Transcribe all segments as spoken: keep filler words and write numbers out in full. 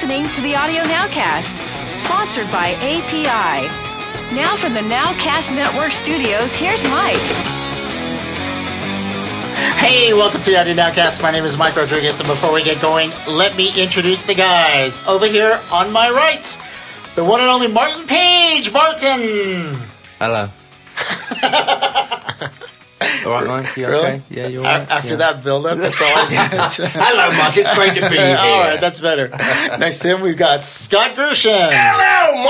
listening to the Audio Nowcast, sponsored by A P I. Now from the Nowcast Network studios, here's Mike. Hey, welcome to the Audio Nowcast. My name is Mike Rodriguez, and before we get going, let me introduce the guys. Over here on my right, the one and only Martin Page. Martin! Hello. All right, Mike? You Really? okay? Yeah, you're all right? After yeah. that build-up, that's all I get. Hello, Mike. It's great to be here. All right, that's better. Next to him, we've got Scott Grushin. Hello,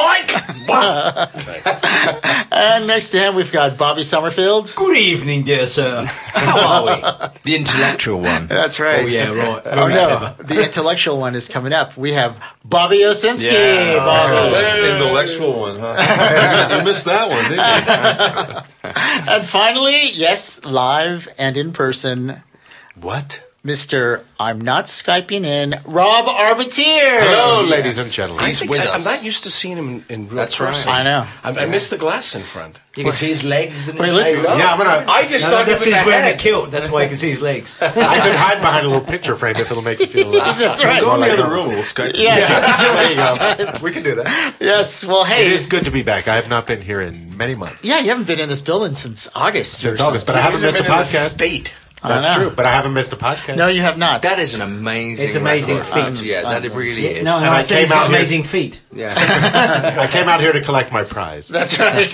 Mike. And next to him, we've got Bobby Summerfield. Good evening, dear sir. How are we? The intellectual one. That's right. Oh, yeah, right. Oh, no. The intellectual one is coming up. We have Bobby Osinski. Yeah. Bobby. The intellectual one, huh? You missed that one, didn't you? And finally, yes, live and in person, What? Mister I'm not Skyping in, Rob Arbatier. Hello, ladies and gentlemen. I He's think with I, us. I'm not used to seeing him in, in real That's person. right. I know. I, I missed the glass in front. You can see his legs and Wait, his listen- head. Yeah, I'm gonna. I just No, thought that's it was because a he's wearing a head. kilt. That's why you can see his legs. I could hide behind a little picture frame if it'll make you feel. Uh, That's right. Go in the Well, other room. We'll Skype. Yeah, There you go. We can do that. yes. Well, hey, It is good to be back. I have not been here in many months. yeah, you haven't been in this building since August. Since or August, but I He haven't hasn't missed a been in the podcast. state. That's I know. true, but I haven't missed a podcast. No, you have not. That is an amazing It's amazing record. feat. Yeah, that it really is. No, no, And I I said he's came got out here- amazing feet. Yeah. I came out here to collect my prize. That's right.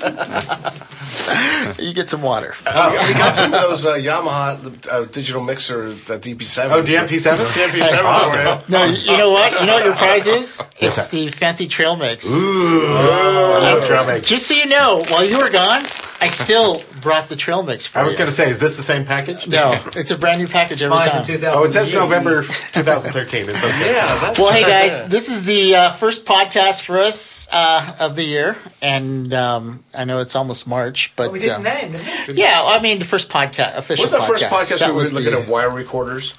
You get some water. Oh, we got some of those uh, Yamaha uh, digital mixer, the D P seven. Oh, D M P seven? D M P seven. Awesome. No, you know what? You know what your prize is? It's that? the fancy trail mix. Ooh, I love trail mix. Just so you know, while you were gone, I still brought the trail mix for I was you. going to say, is this the same package? No, it's a brand new package every Mine's time. in two thousand. Oh, it says November twenty thirteen. It's okay. Yeah, that's Well, hey guys, this is the uh, first podcast for us uh, of the year, and um, I know it's almost March, but We didn't um, name them. yeah, I mean the first podcast, official Wasn't the first podcast. podcast That we were was looking the- at wire recorders?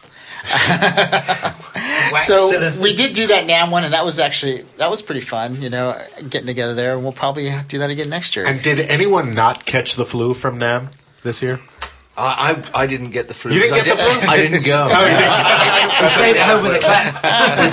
Wax So cylinders. we did do that NAMM one, and that was actually that was pretty fun. You know, getting together there, and we'll probably do that again next year. And did anyone not catch the flu from NAMM this year? I, I I didn't get the flu. You didn't I get the did- flu? I didn't go. I stayed at home with a clap.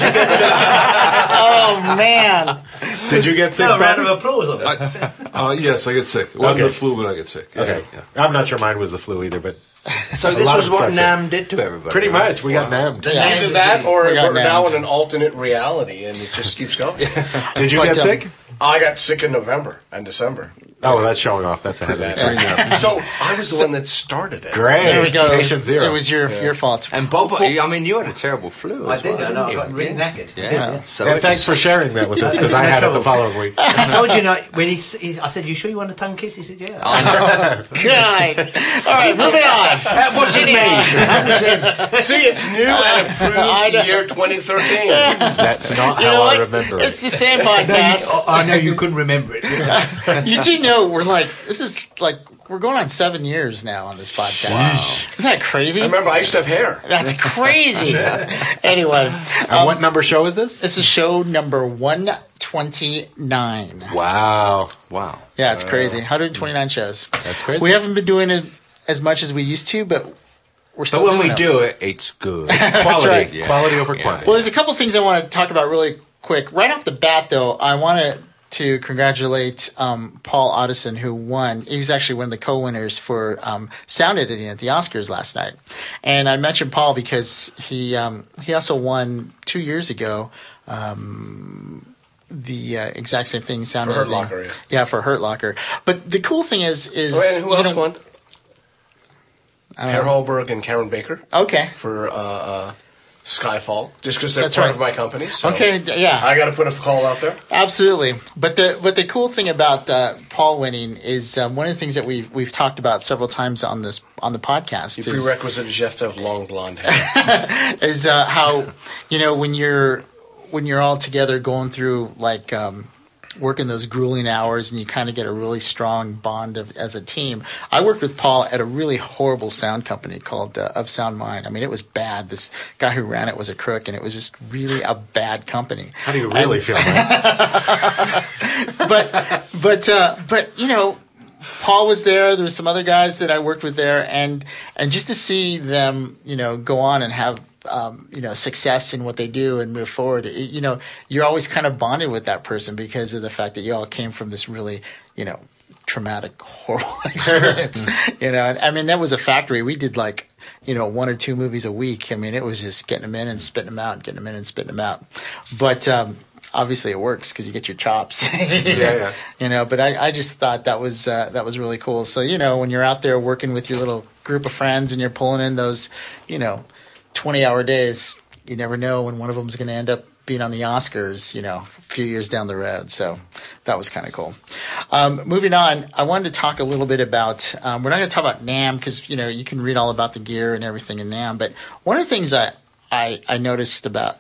Oh man, Did you get sick? No, a round Bobby? of applause. On that. Uh, yes, I get sick. It wasn't Okay. the flu, but I get sick. Yeah, Okay. yeah. I'm not sure mine was the flu either, but So A this lot was of what stuff. NAMM did to everybody. pretty right? much we got NAMMed. Yeah. Either that or We got we're now named. in an alternate reality and it just keeps going. Did you But, get um, sick? I got sick in November and December. Oh, well, that's showing off. That's ahead of the game. So I was the one that started it. Great. there we go. Patient zero. It was your your fault. And Bob, I mean, you had a terrible flu. I as did. well, I know. I didn't got you? really yeah. knackered. Yeah. Yeah. So And it thanks for was- sharing that with us because I No had it the trouble. following week. I told you not when he, he. I said, "You sure you want a tongue kiss?" He said, "Yeah." God. All right, moving on. That wasn't me. See, it's new and I know. approved year twenty thirteen. That's not You how know I what? remember It's it. the same No, you- podcast. oh, I know you couldn't remember it. You do know we're like this is like we're going on seven years now on this podcast. Wow. Isn't that crazy? I remember I used to have hair. That's crazy. Anyway, And um, what number show is this? this is show number one twenty-nine. Wow. Wow. Yeah, it's crazy. one hundred twenty-nine shows. That's crazy. We haven't been doing it as much as we used to, but we're still But when doing we it. do it, it's good. Quality. right. Yeah. Quality over quantity. Well, there's a couple things I want to talk about really quick. Right off the bat, though, I want to to congratulate um, Paul Otteson, who won. He was actually one of the co-winners for um, sound editing at the Oscars last night. And I mentioned Paul because he um, he also won two years ago um, the uh, exact same thing, sound For Hurt editing. Locker, yeah. Yeah, for Hurt Locker. But the cool thing is, is Oh, and who you else know- won? Per Holberg and Karen Baker Okay. for uh, uh, Skyfall, just because they're That's part right. of my company. So Okay, yeah. I got to put a call out there. Absolutely, but the but the cool thing about uh, Paul winning is um, one of the things that we've we've talked about several times on this on the podcast The is, prerequisite is you have to have long blonde hair. is uh, how you know when you're when you're all together going through like um, working those grueling hours and you kind of get a really strong bond of, as a team. I worked with Paul at a really horrible sound company called uh, Of Sound Mind. I mean, it was bad. This guy who ran it was a crook, and it was just really a bad company. How do you really And- feel, man? but but uh, but you know, Paul was there. There was some other guys that I worked with there, and and just to see them, you know, go on and have um, you know, success in what they do and move forward, it, you know, you're always kind of bonded with that person because of the fact that you all came from this really, you know, traumatic, horrible experience. You know, and I mean, that was a factory. We did like, you know, one or two movies a week. I mean, it was just getting them in and spitting them out, and getting them in and spitting them out. But um, obviously, it works because you get your chops. Yeah, yeah. You know, but I, I just thought that was uh, that was really cool. So you know, when you're out there working with your little group of friends and you're pulling in those, you know, twenty-hour days, you never know when one of them is going to end up being on the Oscars, you know, a few years down the road. So that was kind of cool. Um, moving on, I wanted to talk a little bit about, um, we're not going to talk about NAMM because, you know, you can read all about the gear and everything in NAMM. But one of the things I, I, I noticed about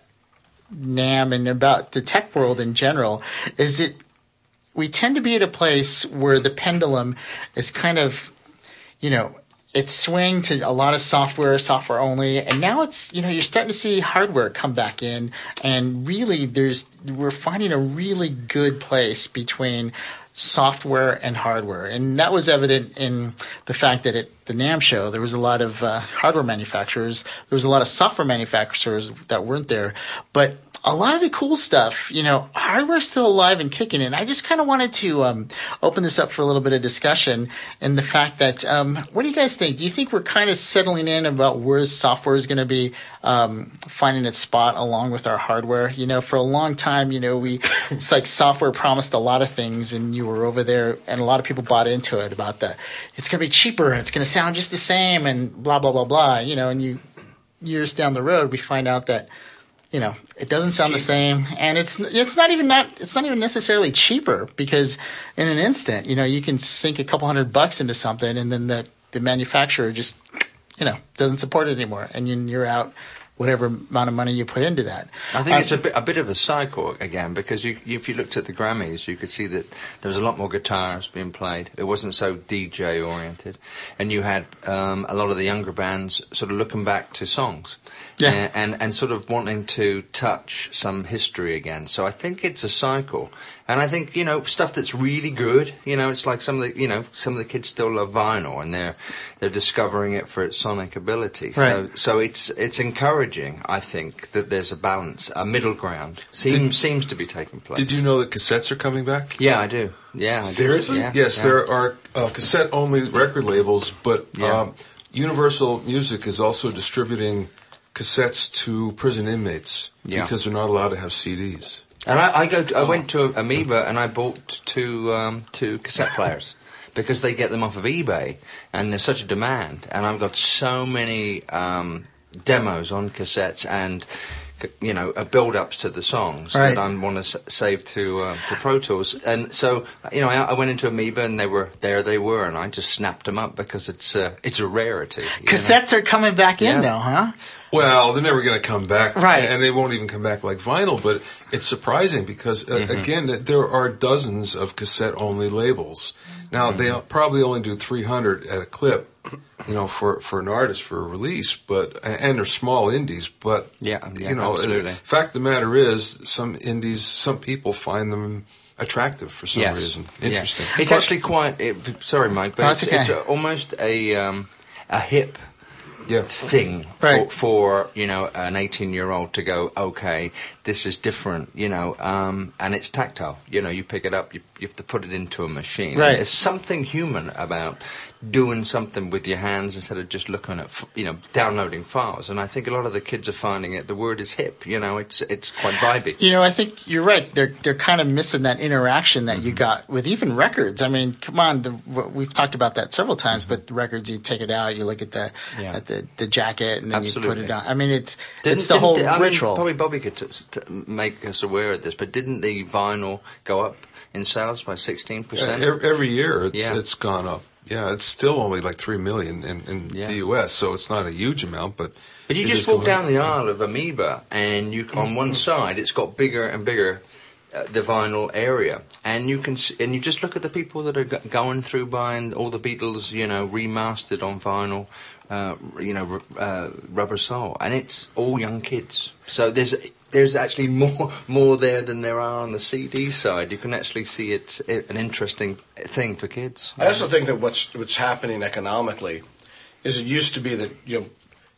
NAMM and about the tech world in general is that we tend to be at a place where the pendulum is kind of, you know, it's swing to a lot of software, software only, and now it's, you know, you're starting to see hardware come back in, and really there's, we're finding a really good place between software and hardware. And that was evident in the fact that at the NAMM show, there was a lot of uh, hardware manufacturers, there was a lot of software manufacturers that weren't there, but a lot of the cool stuff, you know, hardware's still alive and kicking. And I just kind of wanted to um, open this up for a little bit of discussion and the fact that, um, what do you guys think? Do you think we're kind of settling in about where software is going to be um, finding its spot along with our hardware? You know, for a long time, you know, we, it's like software promised a lot of things and you were over there and a lot of people bought into it about the, it's going to be cheaper and it's going to sound just the same and blah, blah, blah, blah, you know, and you, years down the road, we find out that, you know, it doesn't sound the same, and it's it's not even not it's not even necessarily cheaper because in an instant, you know, you can sink a couple hundred bucks into something, and then the the manufacturer just, you know, doesn't support it anymore, and you're out whatever amount of money you put into that. I think um, it's a bit, a bit of a cycle again because you, if you looked at the Grammys, you could see that there was a lot more guitars being played. It wasn't so D J oriented, and you had um, a lot of the younger bands sort of looking back to songs. Yeah. And, and and sort of wanting to touch some history again. So I think it's a cycle. And I think, you know, stuff that's really good, you know, it's like some of the, you know, some of the kids still love vinyl and they're they're discovering it for its sonic ability. Right. So so it's it's encouraging, I think, that there's a balance, a middle ground seems Did- seems to be taking place. Did you know that cassettes are coming back? Yeah, I do. Yeah. I do. Seriously? Yeah, Yes, yeah. there are uh, cassette-only record labels, but Yeah. um, Universal Music is also distributing cassettes to prison inmates Yeah. because they're not allowed to have C Ds. And I, I go. To, I went to Amoeba and I bought two um, two cassette players because they get them off of eBay and there's such a demand. And I've got so many um, demos on cassettes and, you know, uh, build-ups to the songs Right. that I want to s- save to uh, to Pro Tools. And so, you know, I, I went into Amoeba and they were there. They were, and I just snapped them up because it's uh, it's a rarity. you know. cassettes are coming back in Yeah. though, huh? Well, they're never going to come back, Right. And they won't even come back like vinyl. But it's surprising because, uh, Mm-hmm. again, that there are dozens of cassette-only labels. Now Mm-hmm. they probably only do three hundred at a clip, you know, for, for an artist for a release. But and they're small indies. But Yeah, yeah, you know, absolutely. the fact of the matter is, some indies, some people find them attractive for some Yes. reason. Yeah. Interesting. It's actually quite. It, sorry, Mike, but No, it's, it's okay. it's a, almost a um, a hip Yeah. thing Right. for, for you know an eighteen-year-old to go, okay, this is different, you know, um, and it's tactile. You know, you pick it up, you, you have to put it into a machine. Right. There's something human about doing something with your hands instead of just looking at, f- you know, downloading files. And I think a lot of the kids are finding it. The word is hip. You know, it's it's quite vibey. You know, I think you're right. They're they're kind of missing that interaction that you got with even records. I mean, come on, the, we've talked about that several times. But the records, you take it out, you look at the Yeah. at the, the jacket, and then you put Absolutely. it on. I mean, it's Didn't- it's the didn't whole the- I mean, ritual. probably Bobby could t- t- make us aware of this, but didn't the vinyl go up in sales by sixteen Uh, percent? ev- every year it's, Yeah. it's gone up. Yeah, it's still only like three million in, in Yeah. the U S, so it's not a huge amount. But But you it just is walk going down up. the aisle of Amoeba, and you on one side it's got bigger and bigger, uh, the vinyl area, and you can s- and you just look at the people that are go- going through buying all the Beatles, you know, remastered on vinyl, uh, you know, r- uh, Rubber Soul, and it's all young kids. So there's there's actually more more there than there are on the C D side. You can actually see it's it, an interesting thing for kids. I also think that what's what's happening economically is it used to be that, you know,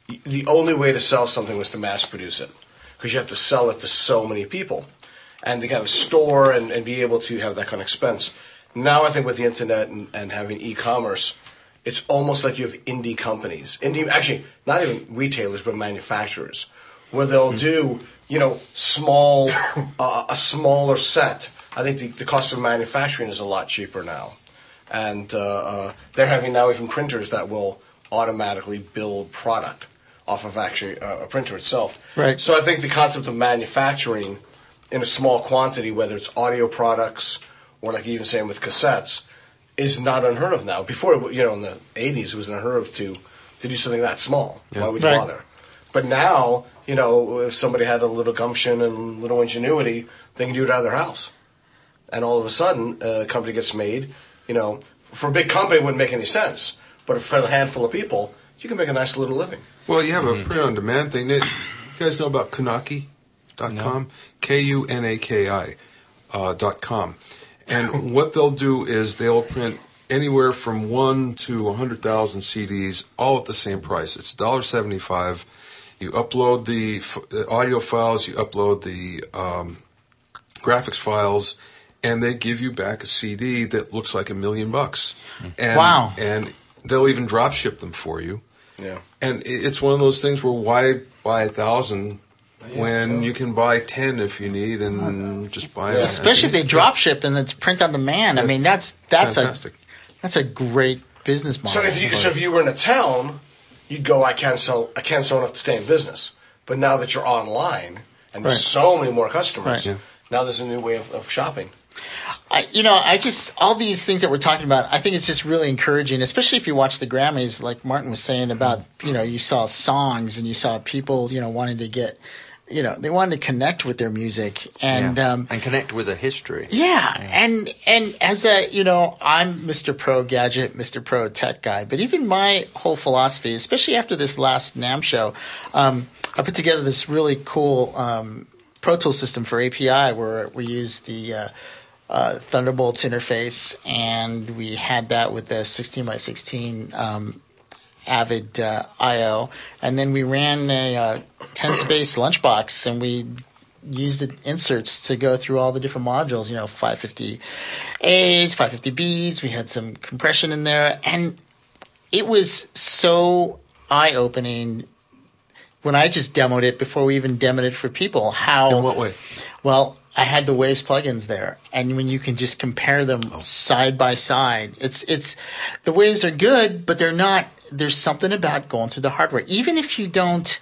the only way to sell something was to mass produce it, because you have to sell it to so many people, and to kind of store and, and be able to have that kind of expense. Now I think with the internet and, and having e-commerce, it's almost like you have indie companies, indie actually not even retailers but manufacturers, where they'll do you know small uh, a smaller set. I think the, the cost of manufacturing is a lot cheaper now, and uh, uh, they're having now even printers that will automatically build product off of actually uh, a printer itself. Right. So I think the concept of manufacturing in a small quantity, whether it's audio products or like even saying with cassettes, is not unheard of now. Before, you know, in the eighties, it was unheard of to, to do something that small. Yeah. Why would you Right. bother? But now, you know, if somebody had a little gumption and a little ingenuity, they can do it out of their house. And all of a sudden, a company gets made. You know, for a big company, it wouldn't make any sense. But for a handful of people, you can make a nice little living. Well, you have a print-on-demand thing. You guys know about Kunaki dot com? K U N A K I uh, dot com. And what they'll do is they'll print anywhere from one to one hundred thousand C Ds, all at the same price. It's one dollar seventy-five. You upload the, f- the audio files, you upload the um, graphics files, and they give you back a C D that looks like a million bucks. And, Wow. And they'll even drop ship them for you. Yeah. And it- it's one of those things where why buy a thousand when you can buy ten if you need and just buy it. Especially if they drop ship and it's print on demand. I mean, that's that's fantastic. a that's a great business model. So if you so if you were in a town, you'd go, I can't sell I can't sell enough to stay in business. But now that you're online and there's Right. so many more customers, Right. Yeah. now there's a new way of, of shopping. I, you know, I just all these things that we're talking about. I think it's just really encouraging, especially if you watch the Grammys, like Martin was saying about. You know, you saw songs and you saw people, you know, wanting to get, you know, they wanted to connect with their music and. Yeah. Um, and connect with a history. Yeah, and and as a you know, I'm Mister Pro Gadget, Mister Pro Tech guy, but even my whole philosophy, especially after this last NAMM show, um, I put together this really cool um, Pro Tool system for A P I where we use the uh, uh, Thunderbolt interface, and we had that with the sixteen by sixteen um, Avid uh, I O, and then we ran a uh, ten space lunchbox, and we used the inserts to go through all the different modules, you know, five fifty A's, five fifty B's. We had some compression in there, and it was so eye-opening when I just demoed it before we even demoed it for people. How? In what way? Well, I had the Waves plugins there, and when you can just compare them side by side, it's it's the Waves are good, but they're not. There's something about going through the hardware, even if you don't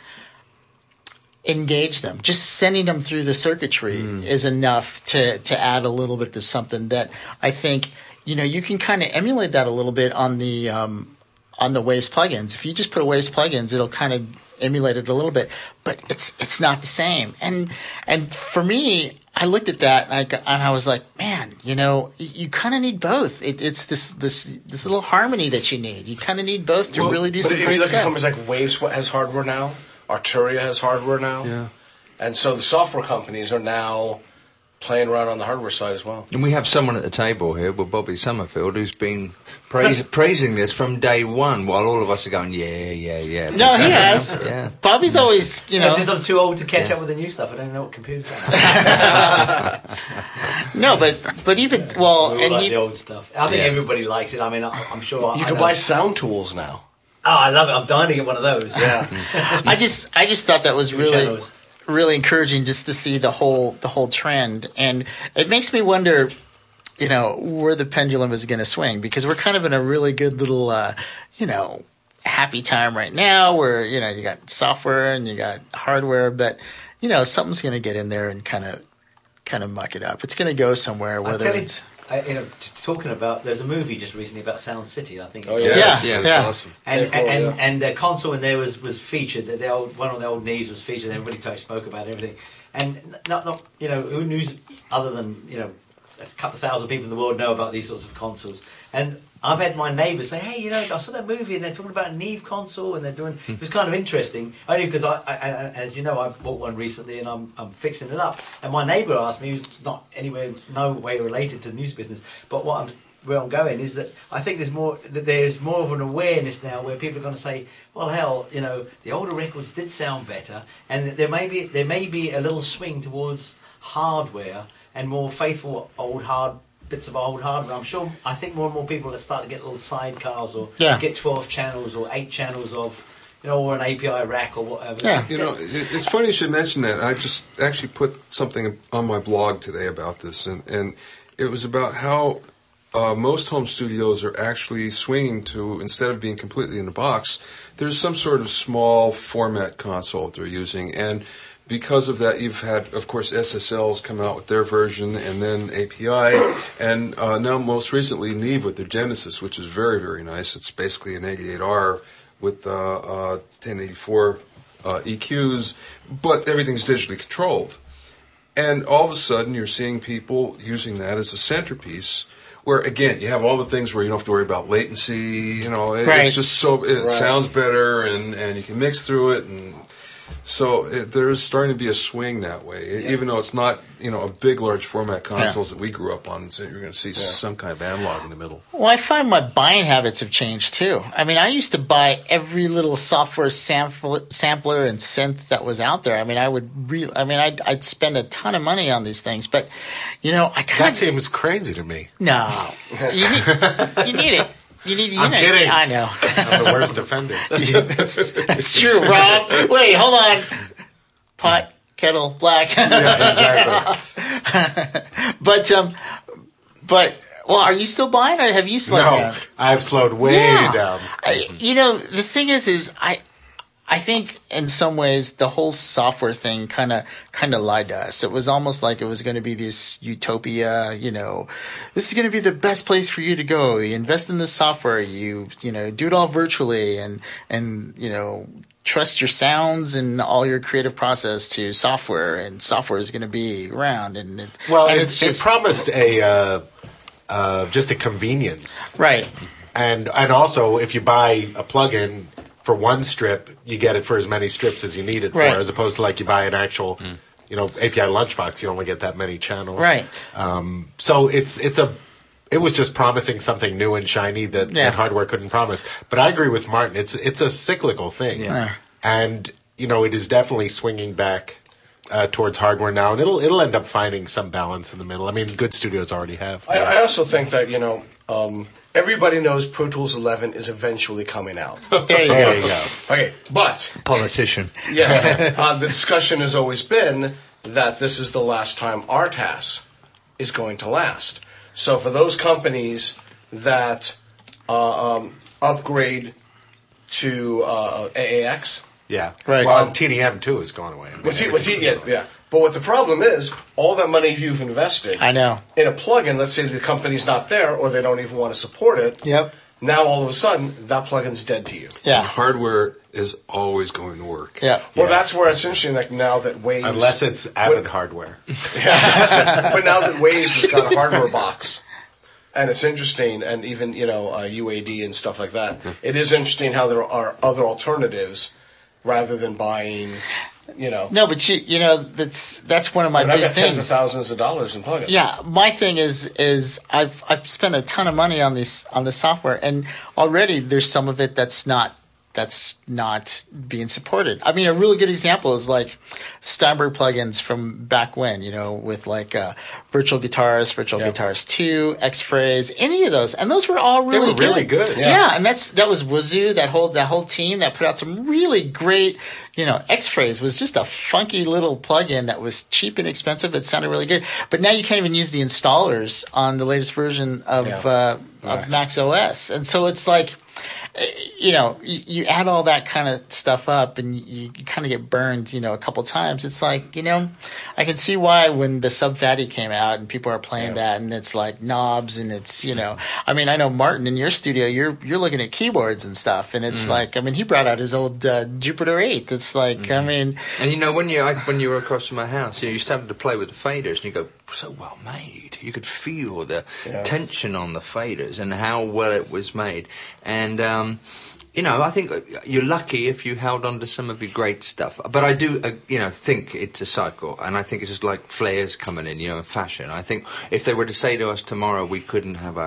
engage them. Just sending them through the circuitry mm. is enough to to add a little bit to something that I think you know you can kind of emulate that a little bit on the um, on the Waves plugins. If you just put a Waves plugins, it'll kind of emulate it a little bit, but it's it's not the same. And and for me, I looked at that and I, got, and I was like, man, you know, you, you kind of need both. It, it's this this this little harmony that you need. You kind of need both to Well, really do but some if great you look at stuff. companies like Waves has hardware now, Arturia has hardware now, Yeah. and so the software companies are now playing around on the hardware side as well. And we have someone at the table here with Bobby Summerfield who's been praise, praising this from day one while all of us are going, yeah, yeah, yeah. No, he has. Yeah. Bobby's always, you know. It's just I'm too old to catch Yeah. up with the new stuff. I don't know what computers are. No, but but even well, We all and like he, the old stuff. I think Yeah. everybody likes it. I mean, I, I'm sure. I, You I can know- buy sound tools now. Oh, I love it. I'm dying to get one of those. Yeah. I just I just thought that was New really channels. really encouraging just to see the whole the whole trend, and it makes me wonder, you know, where the pendulum is going to swing, because we're kind of in a really good little, uh, you know, happy time right now where you know you got software and you got hardware, but you know something's going to get in there and kind of kind of muck it up. It's going to go somewhere, I whether tell you, it's I, you know, t- talking about, there's a movie just recently about Sound City. I think. Oh, it was. yeah. Yeah, Yes, yeah. That's awesome. And Dave Grohl, and, yeah. and, and the console in there was, was featured. The, the old one of the old knees was featured. And everybody talked, spoke about it and everything. And not not you know who knew other than you know a couple of thousand people in the world know about these sorts of consoles. And I've had my neighbours say, hey, you know, I saw that movie and they're talking about a Neve console and they're doing. It was kind of interesting, only because I, I, I, as you know, I bought one recently and I'm, I'm fixing it up. And my neighbour asked me, who's not anywhere, no way related to the music business, but what I'm where I'm going is that I think there's more that there's more of an awareness now where people are going to say, well, hell, you know, the older records did sound better, and there may be there may be a little swing towards hardware and more faithful old hard bits of old hardware. I'm sure. I think more and more people are starting to get little sidecars or Yeah. get twelve channels or eight channels of, you know, or an A P I rack or whatever. Yeah. You know, it- it's funny you should mention that. I just actually put something on my blog today about this, and, and it was about how uh, most home studios are actually swinging to, instead of being completely in the box, there's some sort of small format console they're using, and because of that, you've had, of course, S S Ls come out with their version, and then A P I, and uh, now most recently Neve with their Genesis, which is very, very nice. It's basically an eighty-eight R with uh, uh, ten eighty-four uh, E Qs, but everything's digitally controlled. And all of a sudden, you're seeing people using that as a centerpiece, where, again, you have all the things where you don't have to worry about latency, you know, it, Right. it's just so, it Right. sounds better, and, and you can mix through it, and so it, there's starting to be a swing that way, even though it's not, you know, a big, large format consoles that we grew up on. So you're going to see some kind of analog in the middle. Well, I find my buying habits have changed too. I mean, I used to buy every little software sample, sampler and synth that was out there. I mean, I would re- I mean, I'd, I'd spend a ton of money on these things, but you know, I kind That of seems crazy to me. no. You need, you need it. You need. You I'm need kidding. I know. I'm the worst offender. Yeah, that's, that's true, Rob. Wait, hold on. Pot, kettle, black. Yeah, exactly. But um, but well, are you still buying, or have you slowed No, down? I've slowed way Yeah. down. I, you know, the thing is, is I, I think in some ways the whole software thing kind of, kind of lied to us. It was almost like it was going to be this utopia. You know, this is going to be the best place for you to go. You invest in this software. You, you know, do it all virtually, and and you know, trust your sounds and all your creative process to software, and software is going to be around. And it, Well, and it, it's it just promised a uh, uh, just a convenience, right. and and also if you buy a plugin for one strip, you get it for as many strips as you need it for, Right. as opposed to like you buy an actual, you know, A P I lunchbox, you only get that many channels, Right. Um, so it's it's a it was just promising something new and shiny that, Yeah. that hardware couldn't promise. But I agree with Martin. It's it's a cyclical thing, Yeah. and you know it is definitely swinging back uh, towards hardware now, and it'll it'll end up finding some balance in the middle. I mean, good studios already have. I, I also think that, you know, um, everybody knows Pro Tools eleven is eventually coming out. There you There go. you go. Okay, but Politician. yes, uh, the discussion has always been that this is the last time R T A S is going to last. So for those companies that uh, um, upgrade to uh, A A X, Yeah, Right. Well, Um, T D M too is going away. I mean, with T, with T, yeah, everything's yeah. But what the problem is, all that money you've invested I know. in a plugin, let's say the company's not there or they don't even want to support it, Yep. now all of a sudden that plugin's dead to you. Yeah. Hardware is always going to work. Yeah. Well, Yeah. that's where it's interesting. Like now that Waves, unless it's Avid hardware. but now that Waves has got a hardware box, and it's interesting, and even you know uh, U A D and stuff like that. It is interesting how there are other alternatives rather than buying, you know. No, but you you know that's that's one of my I mean, I've big got tens of things. thousands of dollars in plugins. Yeah, my thing is is I've I've spent a ton of money on this on the software, and already there's some of it that's not that's not being supported. I mean, a really good example is like Steinberg plugins from back when, you know, with like uh, Virtual Guitars, Virtual Yeah. Guitars two, X-Phrase, any of those, and those were all really were really good, Yeah. yeah. and that's that was Wazoo, that whole that whole team that put out some really great. You know, X-Phrase was just a funky little plugin that was cheap and expensive. It sounded really good, but now you can't even use the installers on the latest version of Yeah. uh, of Max O S, and so it's like. You know, you, you add all that kind of stuff up, and you, you kind of get burned. You know, a couple times. It's like, you know, I can see why when the Sub Fatty came out and people are playing that, and it's like knobs, and it's you know, I mean, I know Martin in your studio, you're you're looking at keyboards and stuff, and it's like, I mean, he brought out his old uh, Jupiter eight. It's like, I mean, And you know, when you I, when you were across from my house, you know, you started to play with the faders, and you go, so well made. You could feel the Yeah. tension on the faders and how well it was made. And um, you know, I think you're lucky if you held on to some of your great stuff. But I do, uh, you know, think it's a cycle, and I think it's just like flares coming in, you know, in fashion. I think if they were to say to us tomorrow we couldn't have our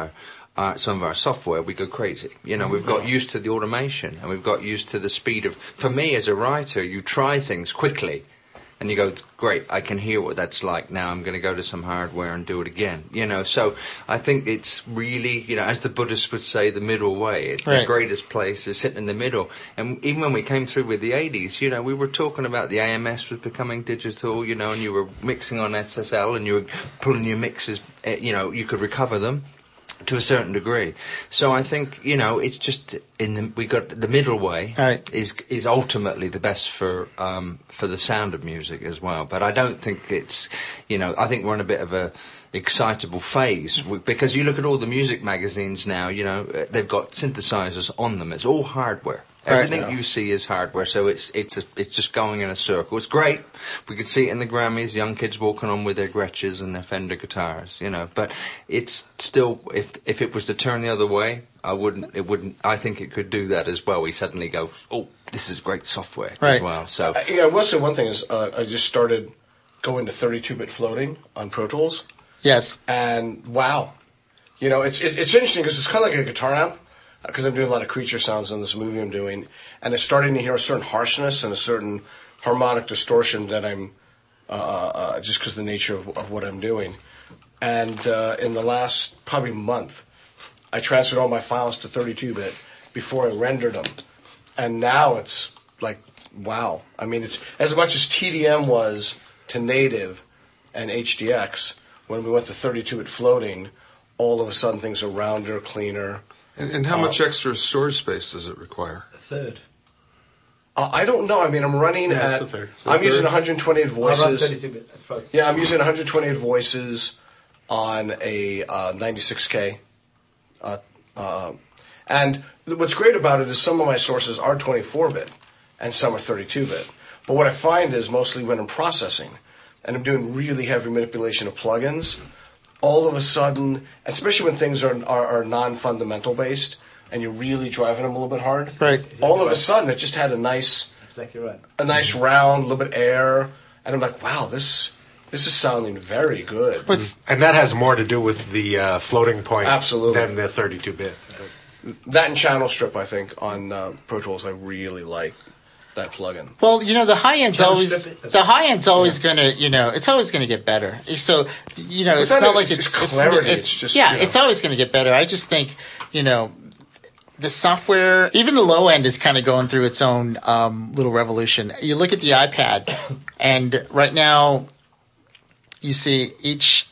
uh, some of our software, we go crazy. You know, we've got used to the automation, and we've got used to the speed of. For me, as a writer, you try things quickly. And you go, great, I can hear what that's like now. I'm going to go to some hardware and do it again. You know, so I think it's really, you know, as the Buddhists would say, the middle way. It's right. The greatest place is sitting in the middle. And even when we came through with the eighties, you know, we were talking about the A M S was becoming digital, you know, and you were mixing on S S L and you were pulling your mixes, you know, you could recover them to a certain degree. So I think, you know, it's just in the, we got the middle way right. is is ultimately the best for um, for the sound of music as well. But I don't think it's, you know, I think we're in a bit of a excitable phase because you look at all the music magazines now, you know, they've got synthesizers on them. It's all hardware. Everything right. you see is hardware, so it's it's a, it's just going in a circle. It's great. We could see it in the Grammys, young kids walking on with their Gretches and their Fender guitars, you know. But it's still, if if it was to turn the other way, I wouldn't. It wouldn't. I think it could do that as well. We suddenly go, oh, this is great software right. as well. So uh, yeah, I will say one thing is uh, I just started going to thirty-two bit floating on Pro Tools. Yes, and wow, you know, it's it, it's interesting because it's kind of like a guitar amp. Because I'm doing a lot of creature sounds in this movie I'm doing, and it's starting to hear a certain harshness and a certain harmonic distortion that I'm, uh, uh, just because of the nature of, of what I'm doing. And uh, in the last probably month, I transferred all my files to thirty-two bit before I rendered them. And now it's like, wow. I mean, it's as much as T D M was to native and H D X, when we went to thirty-two bit floating, all of a sudden things are rounder, cleaner. And, and how uh, much extra storage space does it require? A third. Uh, I don't know. I mean, I'm running Yeah, at. it's a third. I'm It's a using third. one hundred twenty-eight I run voices. thirty-two bit. That's right. Yeah, I'm using one hundred twenty-eight voices on a uh, ninety-six K. Uh, uh, and what's great about it is some of my sources are twenty-four bit and some are thirty-two bit. But what I find is mostly when I'm processing and I'm doing really heavy manipulation of plugins, all of a sudden, especially when things are, are, are non-fundamental based and you're really driving them a little bit hard, right. Exactly all of right. a sudden it just had a nice, Exactly right. a nice round, a little bit air, and I'm like, wow, this this is sounding very good. What's And that has more to do with the uh, floating point Absolutely. than the thirty-two bit. That and Channel Strip, I think, on uh, Pro Tools, I really like that plugin. well, you know, the high end's Channel always strip it- the high end's always gonna, you know, it's always gonna get better. So, you know, it's not not even- like it's it's just it's, clarity, it's, it's just, yeah, you know. it's always gonna get better. I just think, you know, the software, even the low end, is kind of going through its own um, little revolution. You look at the iPad, and right now, you see each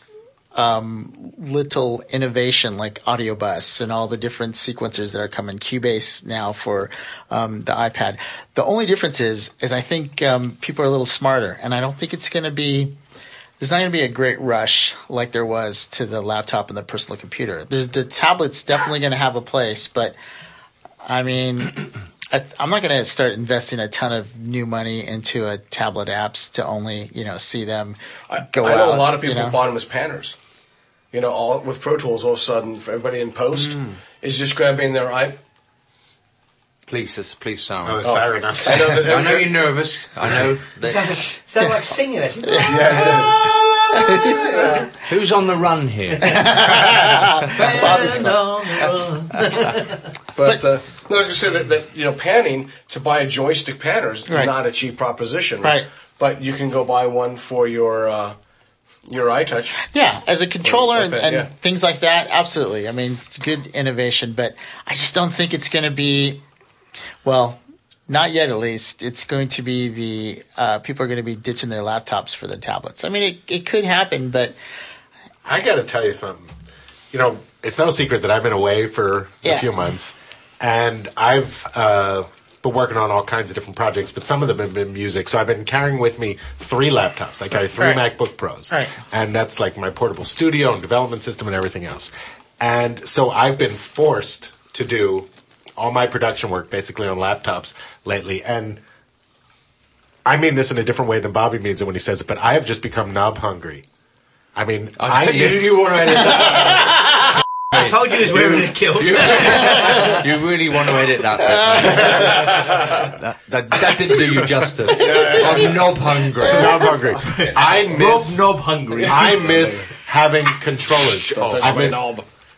um, little innovation like Audio Bus and all the different sequencers that are coming, Cubase now for um, the iPad. The only difference is, is I think um, people are a little smarter, and I don't think it's going to be. There's not going to be a great rush like there was to the laptop and the personal computer. There's the tablet's definitely going to have a place, but I mean, I, I'm not going to start investing a ton of new money into a tablet apps to only, you know, see them I, go I know out. a lot of people you know? who bought them as panners. You know, all with Pro Tools, all of a sudden, for everybody in post, is just grabbing their iPad. please, sis- please, Oh, Simon. the siren outside. I know that I know you're nervous. I know. Sound, That, sound like singing it. who's on the run here? Bobby's- But, uh, no, I was going to say that, that, you know, panning, to buy a joystick panner is Right. not a cheap proposition. Right. But you can go buy one for your uh, your iTouch. Yeah, as a controller and, iPad, and yeah. things like that, absolutely. I mean, it's good innovation, but I just don't think it's going to be, well, not yet at least. It's going to be the, uh, people are going to be ditching their laptops for their tablets. I mean, it, it could happen, but I got to tell you something. You know, it's no secret that I've been away for Yeah. a few months, and I've uh, been working on all kinds of different projects, but some of them have been music. So I've been carrying with me three laptops. I carry three Right. MacBook Pros, Right. and that's like my portable studio and development system and everything else. And so I've been forced to do all my production work basically on laptops lately, and I mean this in a different way than Bobby means it when he says it, but I have just become knob hungry. I mean, I, you, you want to I told you he was wearing a kilt. you really want to edit that? that, that, that didn't do you justice. I'm knob hungry. knob hungry. I Rob miss Knob hungry. I miss having controllers. Don't touch I my miss knob.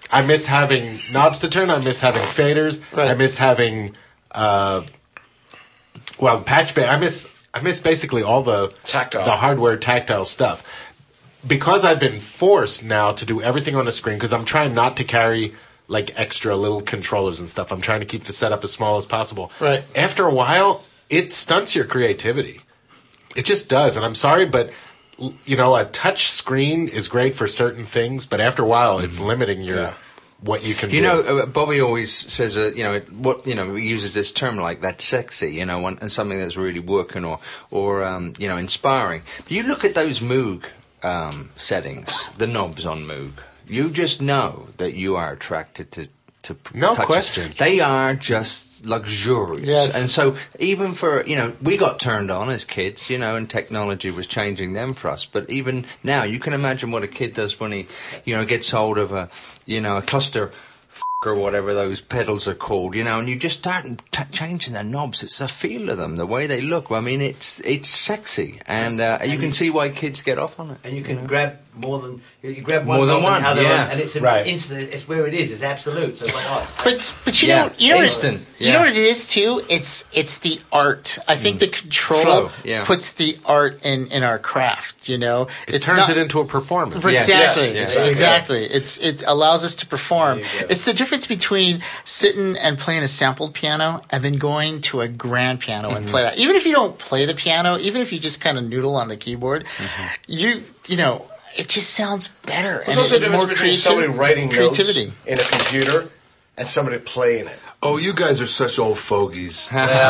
I miss having knobs to turn. I miss having faders. Right. I miss having, uh, well, patch band. I miss I miss basically all the Tactile. the hardware tactile stuff. Because I've been forced now to do everything on the screen, because I'm trying not to carry like extra little controllers and stuff. I'm trying to keep the setup as small as possible. Right. After a while, it stunts your creativity. It just does. And I'm sorry, but you know, a touch screen is great for certain things, but after a while, it's limiting your Yeah. what you can You do. know, uh, Bobby always says, uh, you know, it- what you know, he uses this term like that's sexy, you know, and, and something that's really working or, or um, you know, inspiring. But you look at those Moog um, settings, the knobs on Moog. You just know that you are attracted to to p- No touch it. question. They are just luxurious. Yes. And so even for, you know, we got turned on as kids, you know, and technology was changing them for us. But even now, you can imagine what a kid does when he, you know, gets hold of a, you know, a cluster f- or whatever those pedals are called, you know, and you just start t- changing the knobs. It's the feel of them, the way they look. I mean, it's it's sexy. And uh, you can see why kids get off on it. And you can grab more than you grab one More than knob one, and, other yeah. one, and it's Right. instant. It's where it is. It's absolute. So it's like, oh, But but you Yeah, know you know instant, what, you yeah. know what it is too. It's it's the art. I think the control Flow, yeah. puts the art in, in our craft. You know, it it's turns not, it into a performance. Yes, Exactly, yes, yes. exactly. It's it allows us to perform. There you go. It's the difference between sitting and playing a sampled piano and then going to a grand piano and play that. Even if you don't play the piano, even if you just kind of noodle on the keyboard, you you know it just sounds better. There's and also a it's difference more between creative- somebody writing creativity. notes in a computer and somebody playing it. Oh, you guys are such old fogies.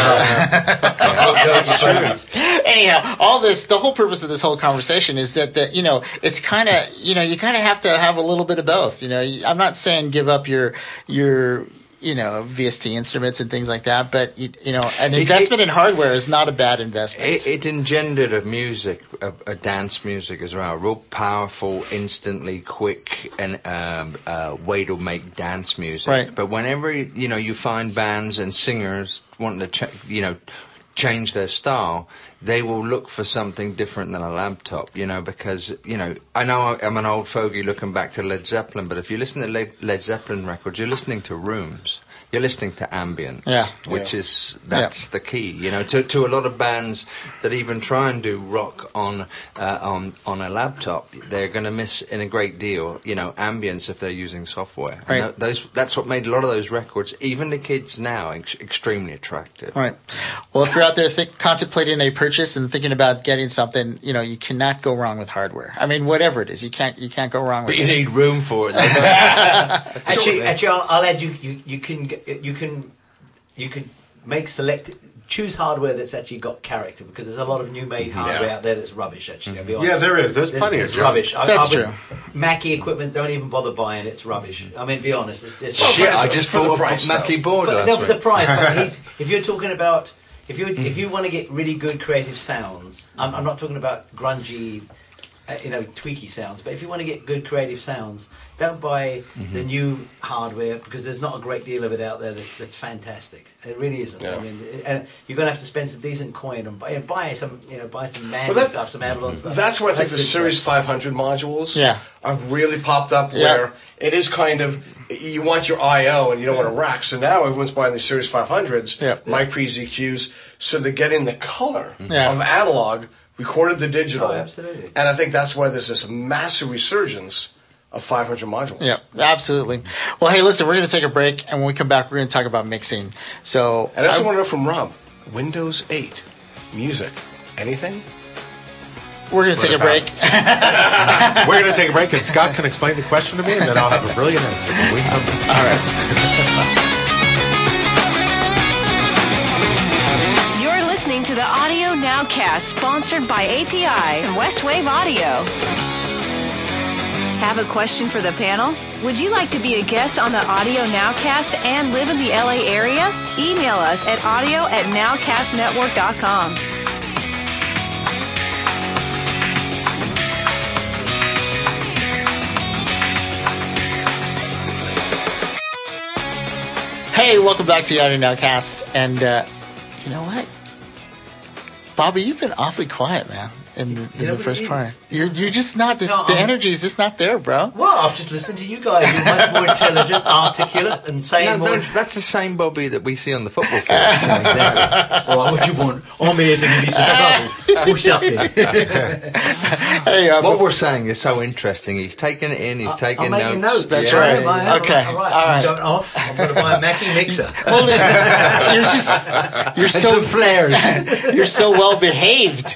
Anyhow, all this, the whole purpose of this whole conversation is that, that you know, it's kind of, you know, you kind of have to have a little bit of both. You know, You- I'm not saying give up your, your, you know, V S T instruments and things like that, but, you, you know, an It- investment in hardware is not a bad investment. It, it engendered a music, a, a dance music as well, real powerful, instantly quick, and um, uh, way to make dance music. Right. But whenever you know you find bands and singers wanting to, ch- you know, change their style, they will look for something different than a laptop, you know, because, you know, I know I'm an old fogey looking back to Led Zeppelin, but if you listen to Led, Led Zeppelin records, you're listening to rooms. You're listening to ambient, Yeah. which Yeah. is that's the key. You know, to to a lot of bands that even try and do rock on uh, on on a laptop, they're going to miss in a great deal. You know, ambience if they're using software. And Right. tho- those that's what made a lot of those records, even the kids now, ex- extremely attractive. All right. Well, if you're out there think, contemplating a purchase and thinking about getting something, you know, you cannot go wrong with hardware. I mean, whatever it is, you can't you can't go wrong with But you it. need room for it. though. actually, actually, I'll, I'll add you. You, you can get- you can you can make select choose hardware that's actually got character, because there's a lot of new made hardware Yeah. out there that's rubbish. Actually, I'll be honest. Yeah, there is. There's plenty of it's junk. rubbish. I- That's I would- true. Mackie equipment, don't even bother buying. It's rubbish. I mean, be honest. It's, it's Well, Shit, for- I just for the bought price, a Mackie though. board for, last no, for the week. price. But he's, if you're talking about if you if you want to get really good creative sounds, I'm, I'm not talking about grungy, uh, you know, tweaky sounds. But if you want to get good creative sounds, don't buy the new hardware, because there's not a great deal of it out there that's that's fantastic. It really isn't. Yeah. I mean, and you're going to have to spend some decent coin and buy, buy some, you know, buy some Mandy Well, that- stuff, some Avalon stuff. That's where I think the good Series stuff. five hundred modules Yeah. have really popped up, Yeah. where it is kind of, you want your I O and you don't want a rack. So now everyone's buying the Series five hundreds, Yeah. mic pre Z Qs, so they're getting the color Yeah. of analog, recorded the digital. Oh, absolutely. And I think that's why there's this massive resurgence of five hundred modules. Yeah, absolutely. Well, hey, listen, we're going to take a break, and when we come back, we're going to talk about mixing. So, And I also I- want to know from Rob, Windows eight, music, anything? we're going to take a break. We're going to take a break, and Scott can explain the question to me, and then I'll have a brilliant answer when we come back. All right. You're listening to the Audio Nowcast, sponsored by A P I and Westwave Audio. Have a question for the panel? Would you like to be a guest on the Audio Nowcast and live in the L A area? Email us at audio at nowcastnetwork dot com. Hey, welcome back to the Audio Nowcast. And uh, you know what? Bobby, you've been awfully quiet, man. in the, in You know the what first it part. is? You're you're just not the, No, the I'm- energy is just not there, bro. Well, I'm just listening to you guys. You're much more intelligent, articulate, and saying No, more. that, that's the same Bobby that we see on the football field. Exactly. All right, what do you want? I'm here to give you some trouble. Push up here. Hey, uh, What we're saying is so interesting. He's taking it in. He's taking I'm making notes. notes. That's Yeah. right. I am. Okay. All right. All right. I'm going off. I'm going to buy a Mackie mixer. well, you're just you're And so some flares. you're so well behaved.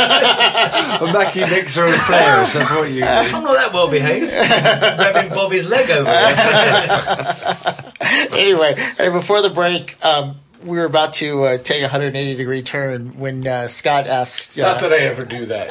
A Mackie mixer and flares. That's what you. I'm not that well behaved. Grabbing Bobby's leg over there. Anyway, hey, before the break, um, we were about to uh, take a one hundred eighty degree turn when uh, Scott asked. Uh, Not that I ever do that.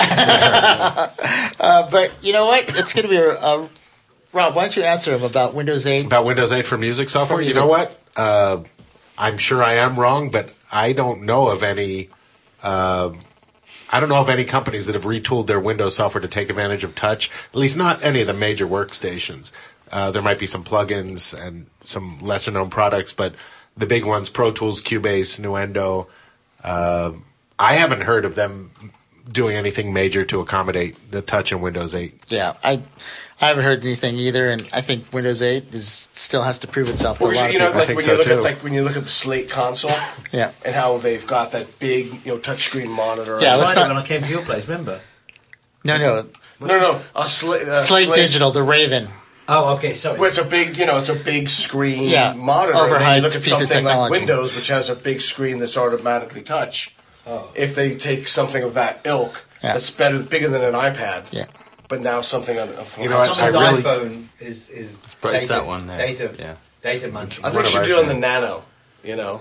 uh, but you know what? It's going to be a, a Rob. Why don't you answer him about Windows eight? About Windows eight for music software? For You music. know what? Uh, I'm sure I am wrong, but I don't know of any. Uh, I don't know of any companies that have retooled their Windows software to take advantage of touch. At least not any of the major workstations. Uh, there might be some plugins and some lesser known products, but the big ones: Pro Tools, Cubase, Nuendo. Uh, I haven't heard of them doing anything major to accommodate the touch in Windows eight. Yeah, I I haven't heard anything either, and I think Windows eight is still has to prove itself to a Or, lot of you know, people. like think when so, you look too. at like when you look at the Slate console, Yeah. and how they've got that big, you know, touchscreen monitor. Yeah, I let's tried it not- when I came to your place, remember? No, no, no, no, a Slate, uh, Slate Digital, the Raven. Oh, okay, sorry. Well, it's a big, you know, it's a big screen Yeah, monitor. And then overhyped you look at piece of something like technology. Windows, which has a big screen that's automatically touch. Oh. If they take something of that ilk, Yeah. that's better, bigger than an iPad. Yeah. But now something on a phone. You know what, Someone's I really- iPhone is is But it's data, that one there. data Yeah. data munching. I think One you of should ours, do it on yeah. the Nano. You know,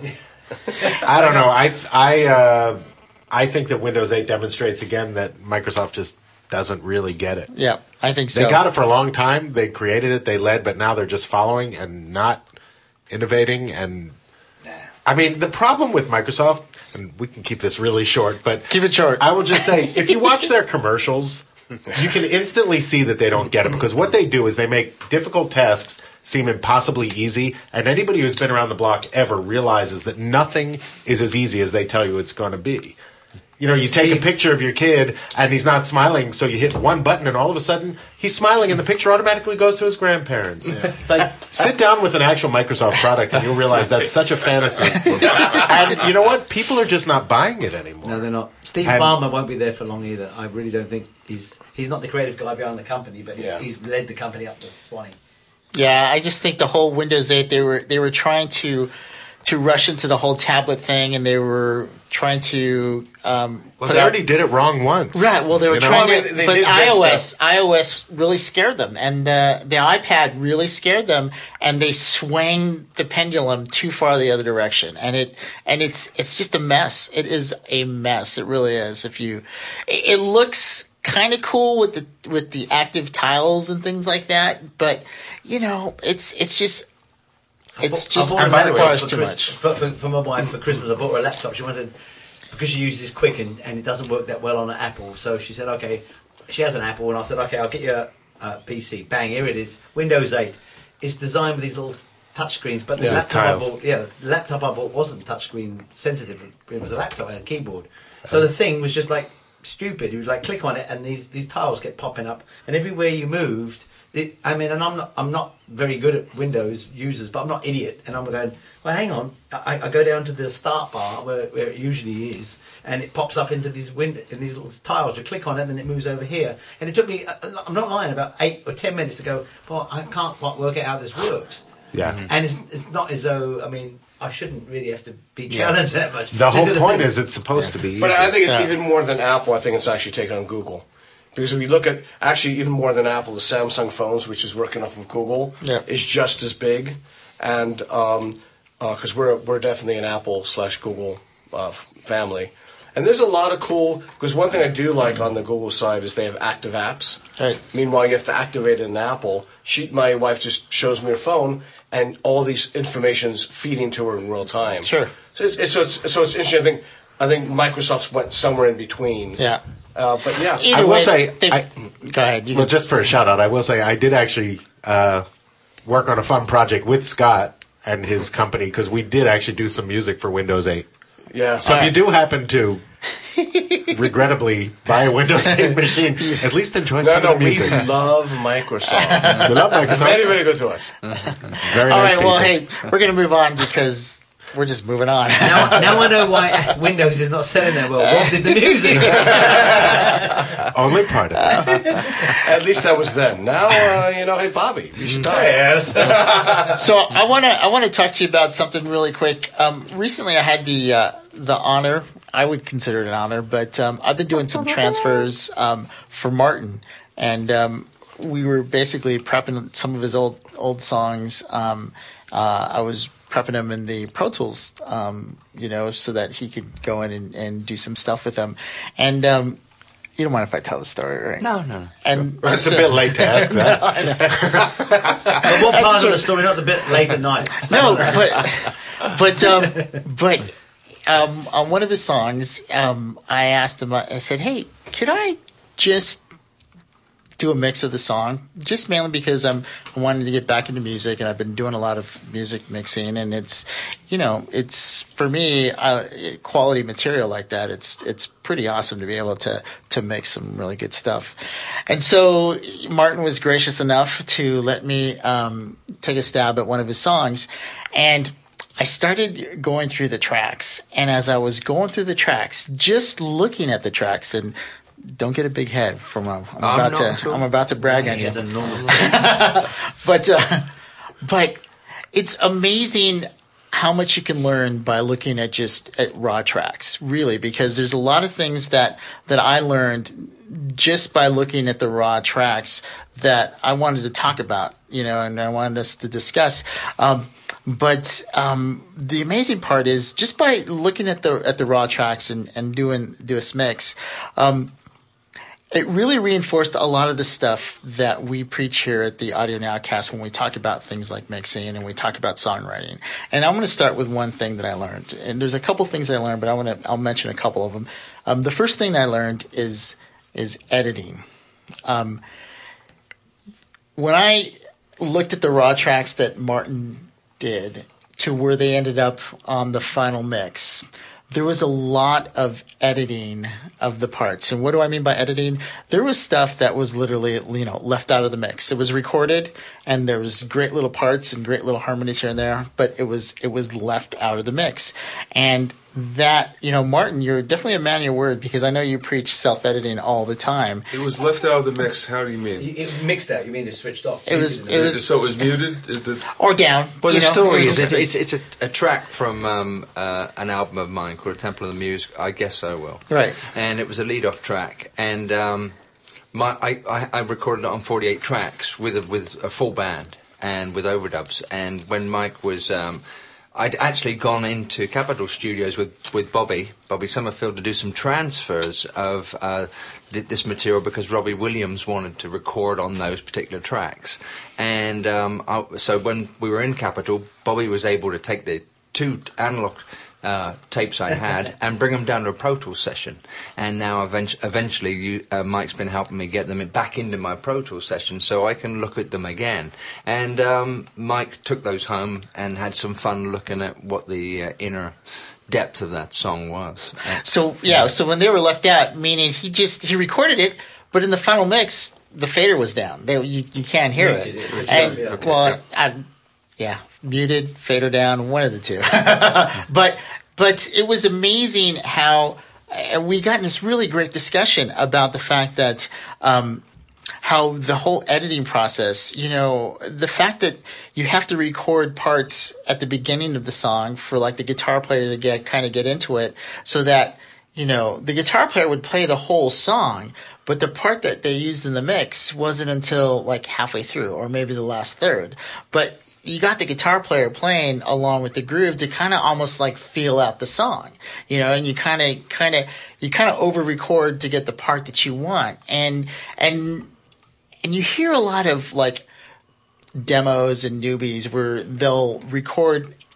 I don't know. I I uh, I think that Windows eight demonstrates again that Microsoft just doesn't really get it. Yeah, I think so. They got it for a long time. They created it. They led, but now they're just following and not innovating. And I mean, the problem with Microsoft, and we can keep this really short, but Keep it short. I will just say, if you watch their commercials, you can instantly see that they don't get it, because what they do is they make difficult tasks seem impossibly easy, and anybody who's been around the block ever realizes that nothing is as easy as they tell you it's going to be. You know, you take a Steve. picture of your kid and he's not smiling, so you hit one button and all of a sudden he's smiling and the picture automatically goes to his grandparents. It's like, sit down with an actual Microsoft product and you'll realize that's such a fantasy. And you know what? People are just not buying it anymore. No, they're not. Steve And- Ballmer won't be there for long either. I really don't think he's he's not the creative guy behind the company, but he's, Yeah. he's led the company up to Swanee. Yeah, I just think the whole Windows eight they were they were trying to to rush into the whole tablet thing, and they were trying to. Um, Well, put they out- already did it wrong once. Right. Well, they were You know? trying I mean, to, they but did iOS, iOS really scared them, and the the iPad really scared them, and they swang the pendulum too far the other direction, and it and it's it's just a mess. It is a mess. It really is. If you, it, it looks kind of cool with the with the active tiles and things like that, but you know, it's it's just. It's I just bought a it laptop requires for too Chris- much. For, for, for my wife for Christmas. I bought her a laptop. She wanted because she uses quick and, and it doesn't work that well on an Apple. So she said, okay, she has an Apple, and I said, okay, I'll get you a, a P C. Bang, here it is, Windows eight. It's designed with these little touch screens, but the Yeah, laptop I tiles. bought, yeah, the laptop I bought wasn't touchscreen sensitive. It was a laptop and a keyboard. So the thing was just like stupid. You would like click on it, and these these tiles kept popping up, and everywhere you moved. The, I mean, and I'm not I'm not very good at Windows users, but I'm not idiot. And I'm going, well, hang on. I, I go down to the start bar where, where it usually is, and it pops up into these window in these little tiles. You click on it, and then it moves over here. And it took me, I'm not lying, about eight or ten minutes to go, well, I can't quite work out how this works. Yeah. And it's it's not as though, I mean, I shouldn't really have to be challenged that much. The Just whole gotta point think- is it's supposed to be easy. but I think it's Yeah. even more than Apple. I think it's actually taken on Google. Because if you look at, actually even more than Apple, the Samsung phones, which is working off of Google, Yeah. is just as big. And um, because we're we're definitely an Apple slash Google uh, f- family. And there's a lot of cool, because one thing I do like on the Google side is they have active apps. Right. Meanwhile, you have to activate it in Apple. She, my wife just shows me her phone, and all these information's feeding to her in real time. Sure. So it's, it's, so it's, so it's interesting. I think, I think Microsoft's went somewhere in between. Yeah. Uh, but yeah. Either I will way, say, they- I- go ahead. You Well, can- just for a shout out, I will say I did actually uh, work on a fun project with Scott and his company, because we did actually do some music for Windows eight. Yeah. So if you do happen to regrettably buy a Windows eight machine. At least enjoy No, some no, of the we music. love Microsoft. We love Microsoft. Very, very good to us. Very All nice right, well, people. hey, we're going to move on because we're just moving on. Now, now I know why Windows is not selling that well. Rob did the music. Only part of it. At least that was then. Now, uh, you know, hey, Bobby, you should talk. Yes. So I want to I want to talk to you about something really quick. Um, recently, I had the uh, the honor. I would consider it an honor, but um, I've been doing some transfers um, for Martin, and um, we were basically prepping some of his old old songs. Um, uh, I was prepping him in the Pro Tools, um, you know, so that he could go in and, and do some stuff with them. And um, you don't mind if I tell the story, right? No, no, no. And It's so- a bit late to ask that. But what part of the story? Not the bit late at night. No, but but um, but um, on one of his songs, um, I asked him. I said, "Hey, could I just do a mix of the song? Just mainly because I'm I wanted to get back into music, and I've been doing a lot of music mixing, and it's you know it's for me uh, quality material like that. It's it's pretty awesome to be able to to mix some really good stuff." And so Martin was gracious enough to let me um, take a stab at one of his songs, and I started going through the tracks, and as I was going through the tracks, just looking at the tracks, and don't get a big head from I'm, I'm I'm about not to sure. I'm about to brag on He you, has enormous. but uh, but it's amazing how much you can learn by looking at just at raw tracks, really, because there's a lot of things that that I learned just by looking at the raw tracks that I wanted to talk about, you know, and I wanted us to discuss. Um, But um, the amazing part is just by looking at the at the raw tracks and, and doing do a mix, um, it really reinforced a lot of the stuff that we preach here at the Audio Nowcast when we talk about things like mixing and we talk about songwriting. And I'm going to start with one thing that I learned. And there's a couple things I learned, but I want to I'll mention a couple of them. Um, the first thing that I learned is is editing. Um, when I looked at the raw tracks that Martin did to where they ended up on the final mix, there was a lot of editing of the parts. And what do I mean by editing? There was stuff that was literally, you know, left out of the mix. It was recorded and there was great little parts and great little harmonies here and there, but it was it was left out of the mix. And that, you know, Martin, you're definitely a man of your word, because I know you preach self-editing all the time. It was left out of the mix. How do you mean? It was mixed out. You mean it switched off? It was it was So it was muted? It- the- or down. Well, you the know, story it is was- it's, it's, it's a, a track from um, uh, an album of mine called Temple of the Muse. I guess so will. Right. And it was a lead-off track, and um, my I, I, I recorded it on forty-eight tracks with a, with a full band and with overdubs. And when Mike was, um, I'd actually gone into Capitol Studios with, with Bobby Bobby Summerfield to do some transfers of uh, th- this material because Robbie Williams wanted to record on those particular tracks. And um, I, so when we were in Capitol, Bobby was able to take the two analog uh, tapes I had and bring them down to a Pro Tools session. And now event- eventually you, uh, Mike's been helping me get them back into my Pro Tools session so I can look at them again. And um, Mike took those home and had some fun looking at what the uh, inner depth of that song was. Uh, So yeah, so when they were left out, meaning he just he recorded it, but in the final mix, the fader was down. They, you you can't hear Muted it. it, switched And off, yeah. Okay. well, I, yeah, muted, fader down, one of the two. but but it was amazing how uh, we got in this really great discussion about the fact that. Um, how the whole editing process, you know, the fact that you have to record parts at the beginning of the song for like the guitar player to get kind of get into it so that, you know, the guitar player would play the whole song, but the part that they used in the mix wasn't until like halfway through or maybe the last third. But you got the guitar player playing along with the groove to kind of almost like feel out the song, you know, and you kind of, kind of, you kind of over record to get the part that you want. And, and, And you hear a lot of like demos and newbies where they'll record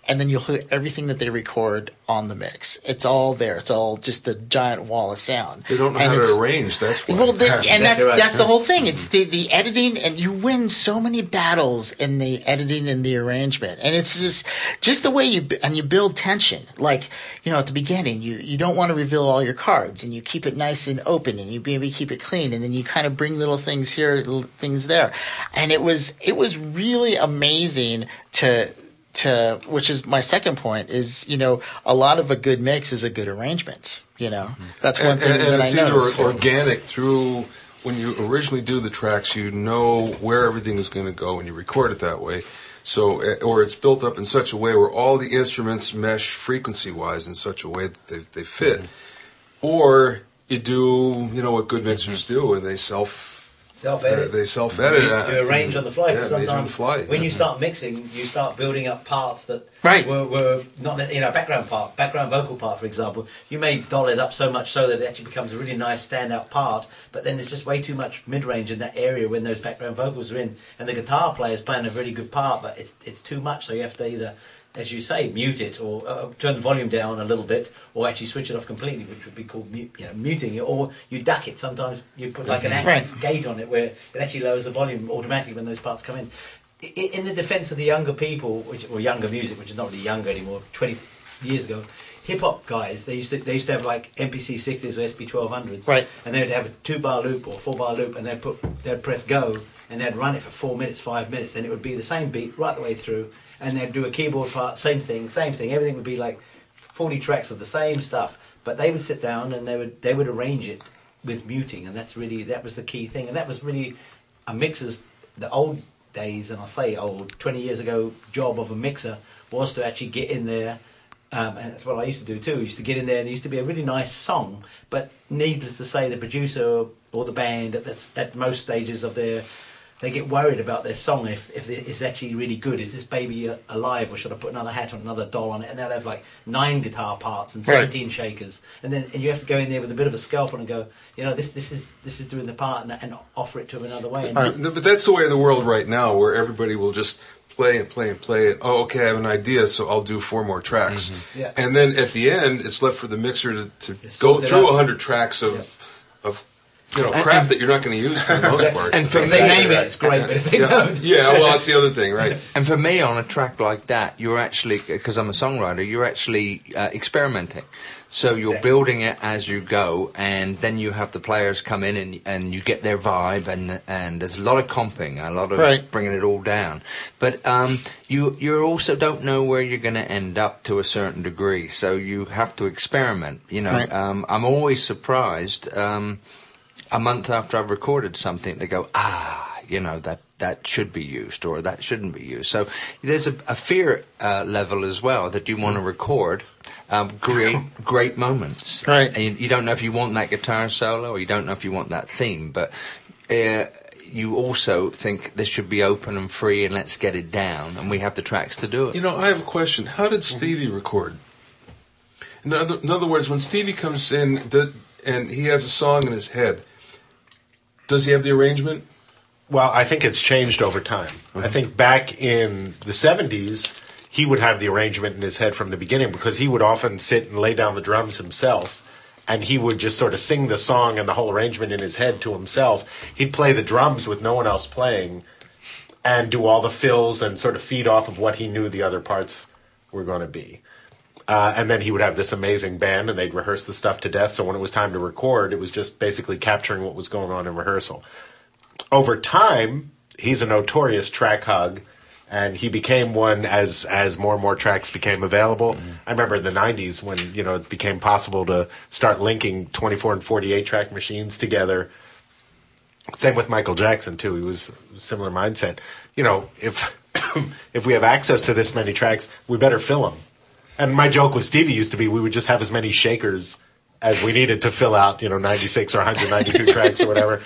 and then you'll hear everything that they record on the mix. It's all there. It's all just a giant wall of sound. They don't know And how it's- to arrange. That's why. Well, the, and that's right. that's the whole thing. It's the, the editing, and you win so many battles in the editing and the arrangement. And it's just just the way you b- and you build tension. Like, you know, at the beginning, you, you don't want to reveal all your cards, and you keep it nice and open, and you maybe keep it clean, and then you kind of bring little things here, little things there. And it was it was really amazing to. To which is my second point is, you know, a lot of a good mix is a good arrangement. You know, that's one and, thing and, and that it's I either noticed. organic through when you originally do the tracks, you know where everything is going to go, and you record it that way. So, eh, or it's built up in such a way where all the instruments mesh frequency-wise in such a way that they, they fit. Mm-hmm. Or you do, you know, what good mixers do, and they self. Self-edit. They, they self-edit. You, uh, you arrange on the fly. Yeah, Because arrange sometimes on the fly. when yeah. you start mixing, you start building up parts that Right. were, were not, you know, background part, background vocal part, for example. You may doll it up so much so that it actually becomes a really nice standout part, but then there's just way too much mid-range in that area when those background vocals are in, and the guitar player is playing a really good part, but it's it's too much, so you have to either, as you say, mute it or uh, turn the volume down a little bit, or actually switch it off completely, which would be called mute, you know, muting it, or you duck it. Sometimes you put like an active Right. gate on it where it actually lowers the volume automatically when those parts come in. I- In the defence of the younger people, which, or younger music, which is not really younger anymore, twenty years ago, hip hop guys, they used to they used to have like M P C sixties or S P twelve hundreds, Right. and they would have a two bar loop or four bar loop, and they'd put they'd press go, and they'd run it for four minutes, five minutes, and it would be the same beat right the way through, and they'd do a keyboard part, same thing, same thing, everything would be like forty tracks of the same stuff, but they would sit down and they would they would arrange it with muting, and that's really that was the key thing, and that was really a mixer's the old days, and I say old twenty years ago job of a mixer was to actually get in there. Um, and that's what I used to do too. I used to get in there, and it used to be a really nice song. But needless to say, the producer or the band at that's at most stages of their, they get worried about their song if if it's actually really good. Is this baby uh, alive, or should I put another hat on, another doll on it? And they'll have like nine guitar parts and Right. seventeen shakers, and then and you have to go in there with a bit of a scalpel and go, you know, this this is this is doing the part, and, and offer it to them another way. And But, but that's the way of the world right now, where everybody will just play and play and play it. Oh, okay, I have an idea, so I'll do four more tracks. Yeah. And then at the end, it's left for the mixer to, to Just go sort it through out. a hundred tracks of of you know And- crap and- that you're not going to use for the most part. And for if they me- name it, it's great. But if they yeah, don't, yeah, well, that's the other thing, right? And for me, on a track like that, you're actually, because I'm a songwriter, you're actually uh, experimenting. So you're Exactly. building it as you go, and then you have the players come in and and you get their vibe, and and there's a lot of comping, a lot of Right. bringing it all down. But um, you you also don't know where you're going to end up to a certain degree, so you have to experiment. You know, Right. um, I'm always surprised. Um, a month after I've recorded something, they go, ah, you know, that, that should be used or that shouldn't be used. So there's a, a fear uh, level as well that you want to record um, great, great moments. Right. And you, you don't know if you want that guitar solo or you don't know if you want that theme, but uh, you also think this should be open and free and let's get it down, and we have the tracks to do it. You know, I have a question. How did Stevie record? In other, in other words, when Stevie comes in do, and he has a song in his head, does he have the arrangement? Well, I think it's changed over time. I think back in the seventies, he would have the arrangement in his head from the beginning because he would often sit and lay down the drums himself, and he would just sort of sing the song and the whole arrangement in his head to himself. He'd play the drums with no one else playing and do all the fills and sort of feed off of what he knew the other parts were going to be. Uh, and then he would have this amazing band, and they'd rehearse the stuff to death. So when it was time to record, it was just basically capturing what was going on in rehearsal. Over time, he's a notorious track hog, and he became one as as more and more tracks became available. Mm-hmm. I remember in the nineties when you know it became possible to start linking twenty-four and forty-eight track machines together. Same with Michael Jackson too. He was a similar mindset. You know, if if we have access to this many tracks, we better fill them. And my joke with Stevie used to be we would just have as many shakers as we needed to fill out, you know, ninety-six or one hundred ninety-two tracks or whatever.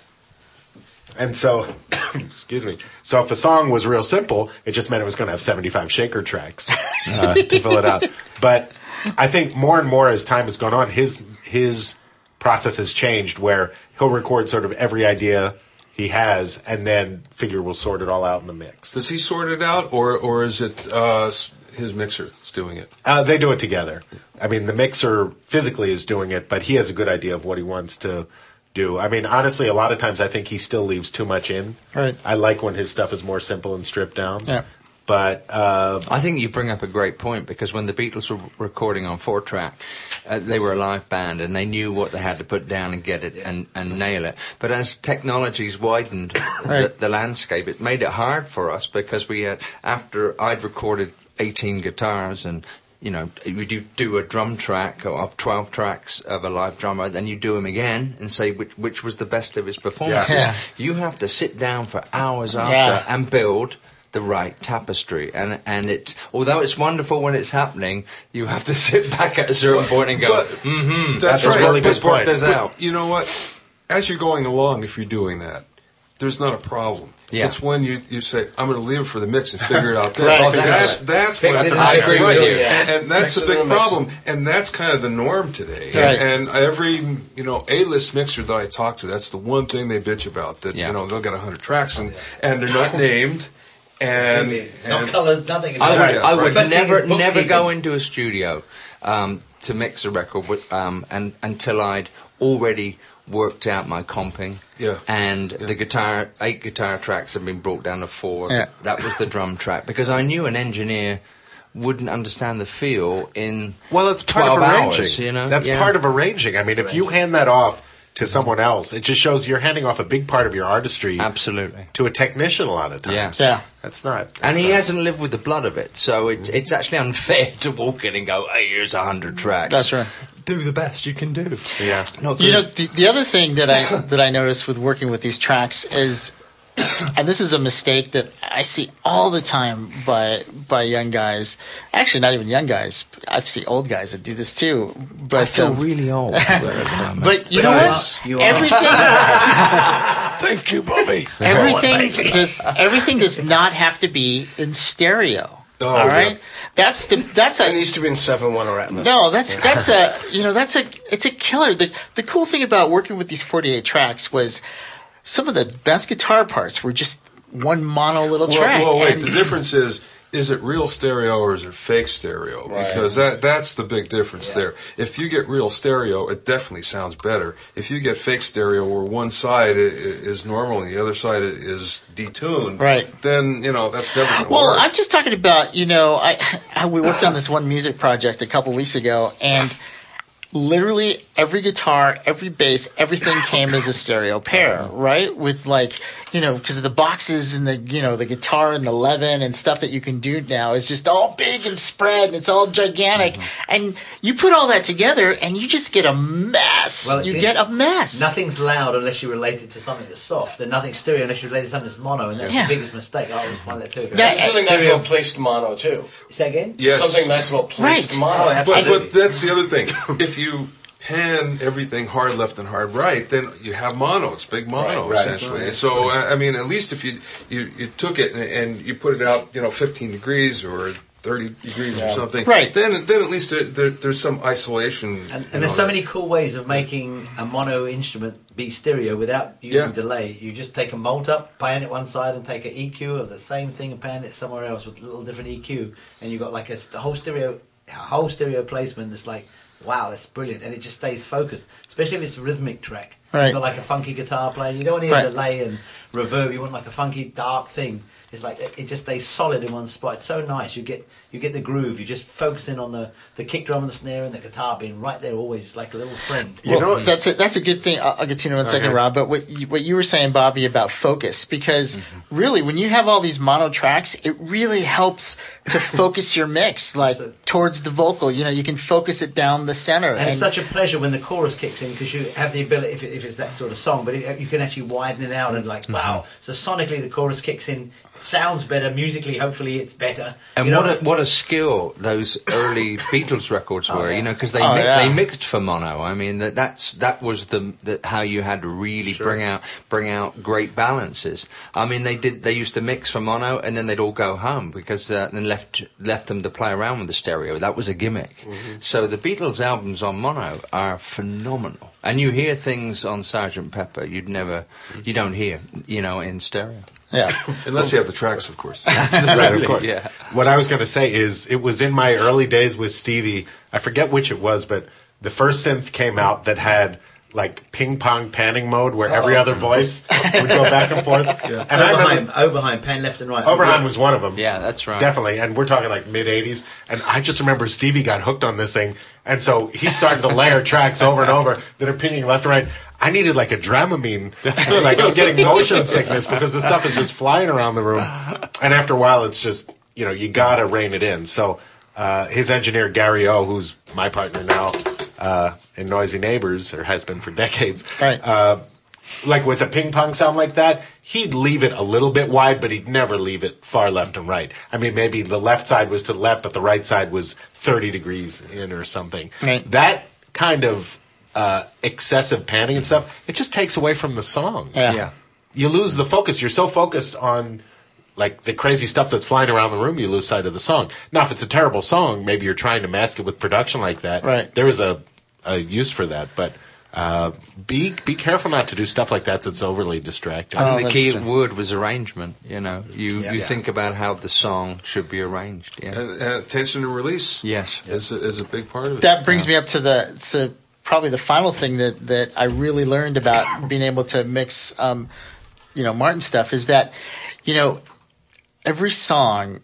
And so, excuse me. So if a song was real simple, it just meant it was going to have seventy-five shaker tracks uh, to fill it out. But I think more and more as time has gone on, his his process has changed where he'll record sort of every idea he has and then figure we'll sort it all out in the mix. Does he sort it out, or or is it uh, his mixer that's doing it? Uh, they do it together. I mean, the mixer physically is doing it, but he has a good idea of what he wants to do. I mean, honestly, a lot of times I think he still leaves too much in. Right. I like when his stuff is more simple and stripped down. Yeah. But uh, I think you bring up a great point, because when the Beatles were recording on four track, uh, they were a live band and they knew what they had to put down and get it and, and nail it. But as technology's widened Right. the, the landscape, it made it hard for us, because we had, after I'd recorded eighteen guitars and, you know, you do, do a drum track of twelve tracks of a live drummer, then you do them again and say which, which was the best of his performances. Yeah. You have to sit down for hours after Yeah. and build the right tapestry, and and it's, although it's wonderful when it's happening, you have to sit back at a certain point and go, but- mm-hmm, That's that's right. really But- good point. but- This But out. you know what? As you're going along, if you're doing that, there's not a problem. Yeah. It's when you, you say, I'm going to leave it for the mix and figure it out then. Right. Oh, that's that's- that's fix what it, I I agree with you. And, and that's Fix the it in big the mix. problem. And that's kind of the norm today. Right. And, and every you know A-list mixer that I talk to, that's the one thing they bitch about. That Yeah. you know they'll get one hundred tracks and and they're not named. And, Not and coloured, nothing. It's I just- would, Yeah, I right. would First thing never, is never bookkeeping. go into a studio um, to mix a record with, um, and, until I'd already worked out my comping. Yeah. And the guitar, eight guitar tracks had been brought down to four. Yeah. That was the drum track, because I knew an engineer wouldn't understand the feel in well, it's part of twelve arranging. hours, you know? That's Yeah. part of arranging. I mean, if you hand that off to someone else, it just shows you're handing off a big part of your artistry Absolutely. to a technician a lot of times. Yeah. Yeah. That's not. That's And he not- hasn't lived with the blood of it, so it, it's actually unfair to walk in and go, hey, here's a hundred tracks. That's right. Do the best you can do. Yeah. Not You know, good. the, the other thing that I that I noticed with working with these tracks is, and this is a mistake that I see all the time by by young guys. Actually, not even young guys. I see old guys that do this too. But I feel um, really old. but you know you what? are. You are. Everything Thank you, Bobby. everything does everything does not have to be in stereo. Oh, all right, yeah. that's the that's It a needs to be in seven one or Atmos. no, that's that's a you know that's a it's a killer. The the cool thing about working with these forty-eight tracks was some of the best guitar parts were just one mono little Well, track. well, wait. and- The difference is, is it real stereo or is it fake stereo? Right. Because that that's the big difference there. If you get real stereo, it definitely sounds better. If you get fake stereo where one side i- i- is normal and the other side i- is detuned, Right. then, you know, that's never going to Well, work. I'm just talking about, you know, I, I we worked on this one music project a couple weeks ago, and literally every guitar, every bass, everything came as a stereo pair, right? With like, you know, because of the boxes and the, you know, the guitar and the eleven and stuff that you can do now is just all big and spread and it's all gigantic. Mm-hmm. And you put all that together and you just get a mess. Well, you it- get a mess. Nothing's loud unless you relate it to something that's soft, and nothing's stereo unless you relate it to something that's mono, and that's Yeah. the biggest mistake. I always find that too. Yeah, There's something nice about placed mono too. Say again? Yes. Something nice about placed Right. mono. Oh, But, absolutely. but that's the other thing. If you pan everything hard left and hard right, then you have mono. It's big mono, Right, right. essentially. Right. So, I I mean, at least if you, you, you took it and, and you put it out, you know, fifteen degrees or thirty degrees or something, Right. then then at least there, there, there's some isolation. And, you and there's know, so many cool ways of making a mono instrument be stereo without using Yeah. delay. You just take a mult up, pan it one side, and take an E Q of the same thing and pan it somewhere else with a little different E Q, and you've got like a, s- a whole stereo, a whole stereo placement that's like, wow, that's brilliant, and it just stays focused. Especially if it's a rhythmic track. Right. You've got like a funky guitar playing. You don't want to hear Right. delay and reverb. You want like a funky dark thing. It's like it, it just stays solid in one spot. It's so nice. You get you get the groove. You just focus in on the, the kick drum and the snare and the guitar being right there always. It's like a little friend. You know, that's a, that's a good thing. I'll, I'll get to you in one second, Okay. Rob. But what you, what you were saying, Bobby, about focus, because Mm-hmm. really, when you have all these mono tracks, it really helps to focus your mix, like So- towards the vocal. You know, you can focus it down the center. And it's such a pleasure when the chorus kicks in because you have the ability, if, it, if it's that sort of song, but it, you can actually widen it out and like, wow. So sonically the chorus kicks in, it sounds better, musically hopefully it's better. And You know, what a, what a skill those early Beatles records were, yeah. you know, because they Oh, mi- yeah. they mixed for mono. I mean, that that's that was the, the how you had to really bring out bring out great balances. I mean, they did they used to mix for mono and then they'd all go home because uh, then left left them to play around with the stereo. That was a gimmick. So the Beatles albums on mono are phenomenal. And you hear things on Sergeant Pepper you'd never, you don't hear, you know, in stereo. Yeah. Unless you have the tracks, of course. Right, of course. Yeah. What I was going to say is, it was in my early days with Stevie. I forget which it was, but the first synth came out that had like ping pong panning mode, where every other voice would go back and forth. Yeah. And I Oberheim, remember Oberheim, pan left and right. Oberheim was one of them. Yeah, that's right. Definitely. And we're talking like mid eighties. And I just remember Stevie got hooked on this thing. And so he started to layer tracks over and over that are pinging left and right. I needed like a Dramamine. Like, I'm getting motion sickness because the stuff is just flying around the room. And after a while, it's just, you know, you got to rein it in. So uh, his engineer, Gary O, who's my partner now uh, in Noisy Neighbors, or has been for decades, Right. uh, like with a ping pong sound like that, he'd leave it a little bit wide, but he'd never leave it far left and right. I mean, maybe the left side was to the left, but the right side was thirty degrees in or something. Right. That kind of uh, excessive panning and stuff, it just takes away from the song. Yeah. Yeah. You lose the focus. You're so focused on like the crazy stuff that's flying around the room, you lose sight of the song. Now, if it's a terrible song, maybe you're trying to mask it with production like that. Right. There is a, a use for that, but uh, be be careful not to do stuff like that that's overly distracting. I Oh, think the that's key true. word was arrangement. You know, you Yeah. you Yeah. think about how the song should be arranged. Yeah. And, and attention to release Yes. is, a, is a big part of it. That brings me up to the to probably the final thing that, that I really learned about being able to mix, um, you know, Martin stuff is that, you know, every song,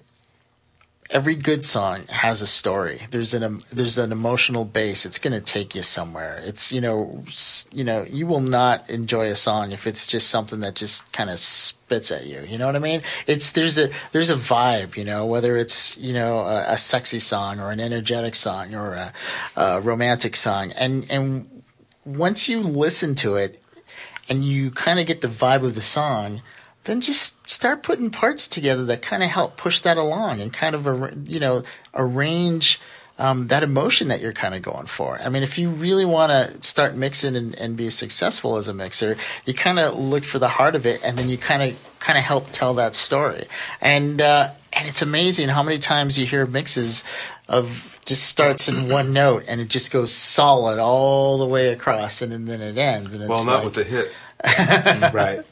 every good song has a story. There's an um, there's an emotional base. It's going to take you somewhere. It's you know s- you know you will not enjoy a song if it's just something that just kind of spits at you. You know what I mean? It's there's a there's a vibe. You know, whether it's you know a, a sexy song or an energetic song or a, a romantic song, and and once you listen to it and you kind of get the vibe of the song, then just start putting parts together that kind of help push that along and kind of, ar- you know, arrange um, that emotion that you're kind of going for. I mean, if you really want to start mixing and, and be successful as a mixer, you kind of look for the heart of it, and then you kind of kind of help tell that story. And uh, and it's amazing how many times you hear mixes of just starts in one note and it just goes solid all the way across, and, then- then it ends. And it's well, not like, with the hit. Right.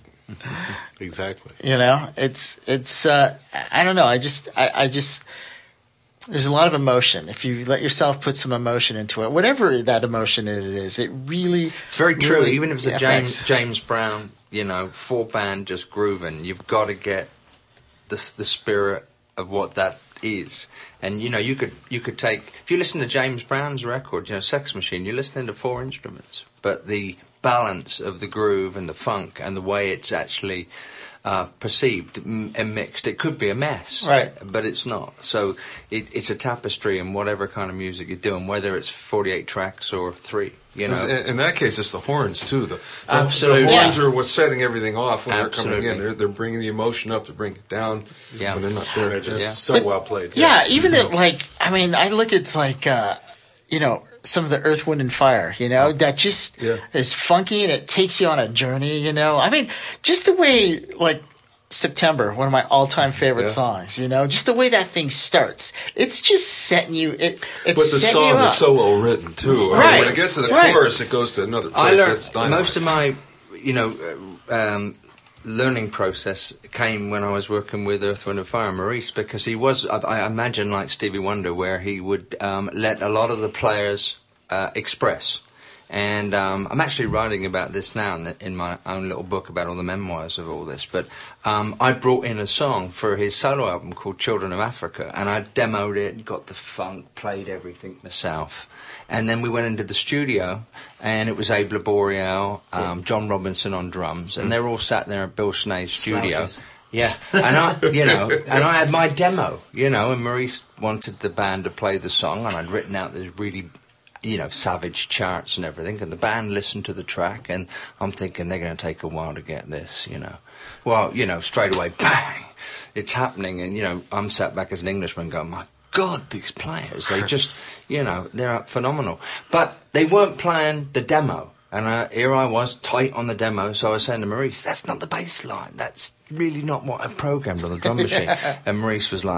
Exactly. You know, it's it's. Uh, I don't know. I just I, I just there's a lot of emotion. If you let yourself put some emotion into it, whatever that emotion it is, it really It's very true. really Even if it's a affects- James James Brown, you know, four band just grooving, you've got to get the s- the spirit of what that is. And you know, you could you could take if you listen to James Brown's record, you know, Sex Machine, you're listening to four instruments, but the balance of the groove and the funk and the way it's actually uh, perceived m- and mixed, it could be a mess, Right. but it's not. So it, it's a tapestry in whatever kind of music you're doing, whether it's forty-eight tracks or three. You know, In, in that case, it's the horns too. The, the, Absolutely. the horns Yeah. are what's setting everything off when they're coming Absolutely. in. They're, they're bringing the emotion up to bring it down Yeah. when they're not there. They're just Yeah. so But- well played. Yeah, even at like I mean, I look at like uh, you know some of the Earth, Wind, and Fire. You know that just Yeah. is funky and it takes you on a journey. You know, I mean, just the way like. September, one of my all-time favorite Yeah. songs. You know, just the way that thing starts, it's just setting you. It, it's But the setting song you up. is so well written too. I mean, Right. when it gets to the Right. chorus, it goes to another I place. learned It's dynamite. most of my, you know, uh, um, learning process came when I was working with Earth, Wind and Fire, Maurice, because he was, I, I imagine, like Stevie Wonder, where he would um, let a lot of the players uh, express. And um, I'm actually writing about this now in, the, in my own little book about all the memoirs of all this. But um, I brought in a song for his solo album called Children of Africa, and I demoed it, got the funk, played everything myself. And then we went into the studio, and it was Abe Laboriel, um, John Robinson on drums, and they were all sat there at Bill Snay's studio. Slouches. Yeah, and I, you know, and I had my demo, you know, and Maurice wanted the band to play the song, and I'd written out this really, you know, savage charts and everything, and the band listened to the track, and I'm thinking they're going to take a while to get this, you know. Well, you know, straight away, bang, it's happening, and, you know, I'm sat back as an Englishman going, my God, these players, they just, you know, they're phenomenal. But they weren't playing the demo. And uh, here I was, tight on the demo, so I was saying to Maurice, that's not the bass line. That's really not what I programmed on the drum machine. And Maurice was like,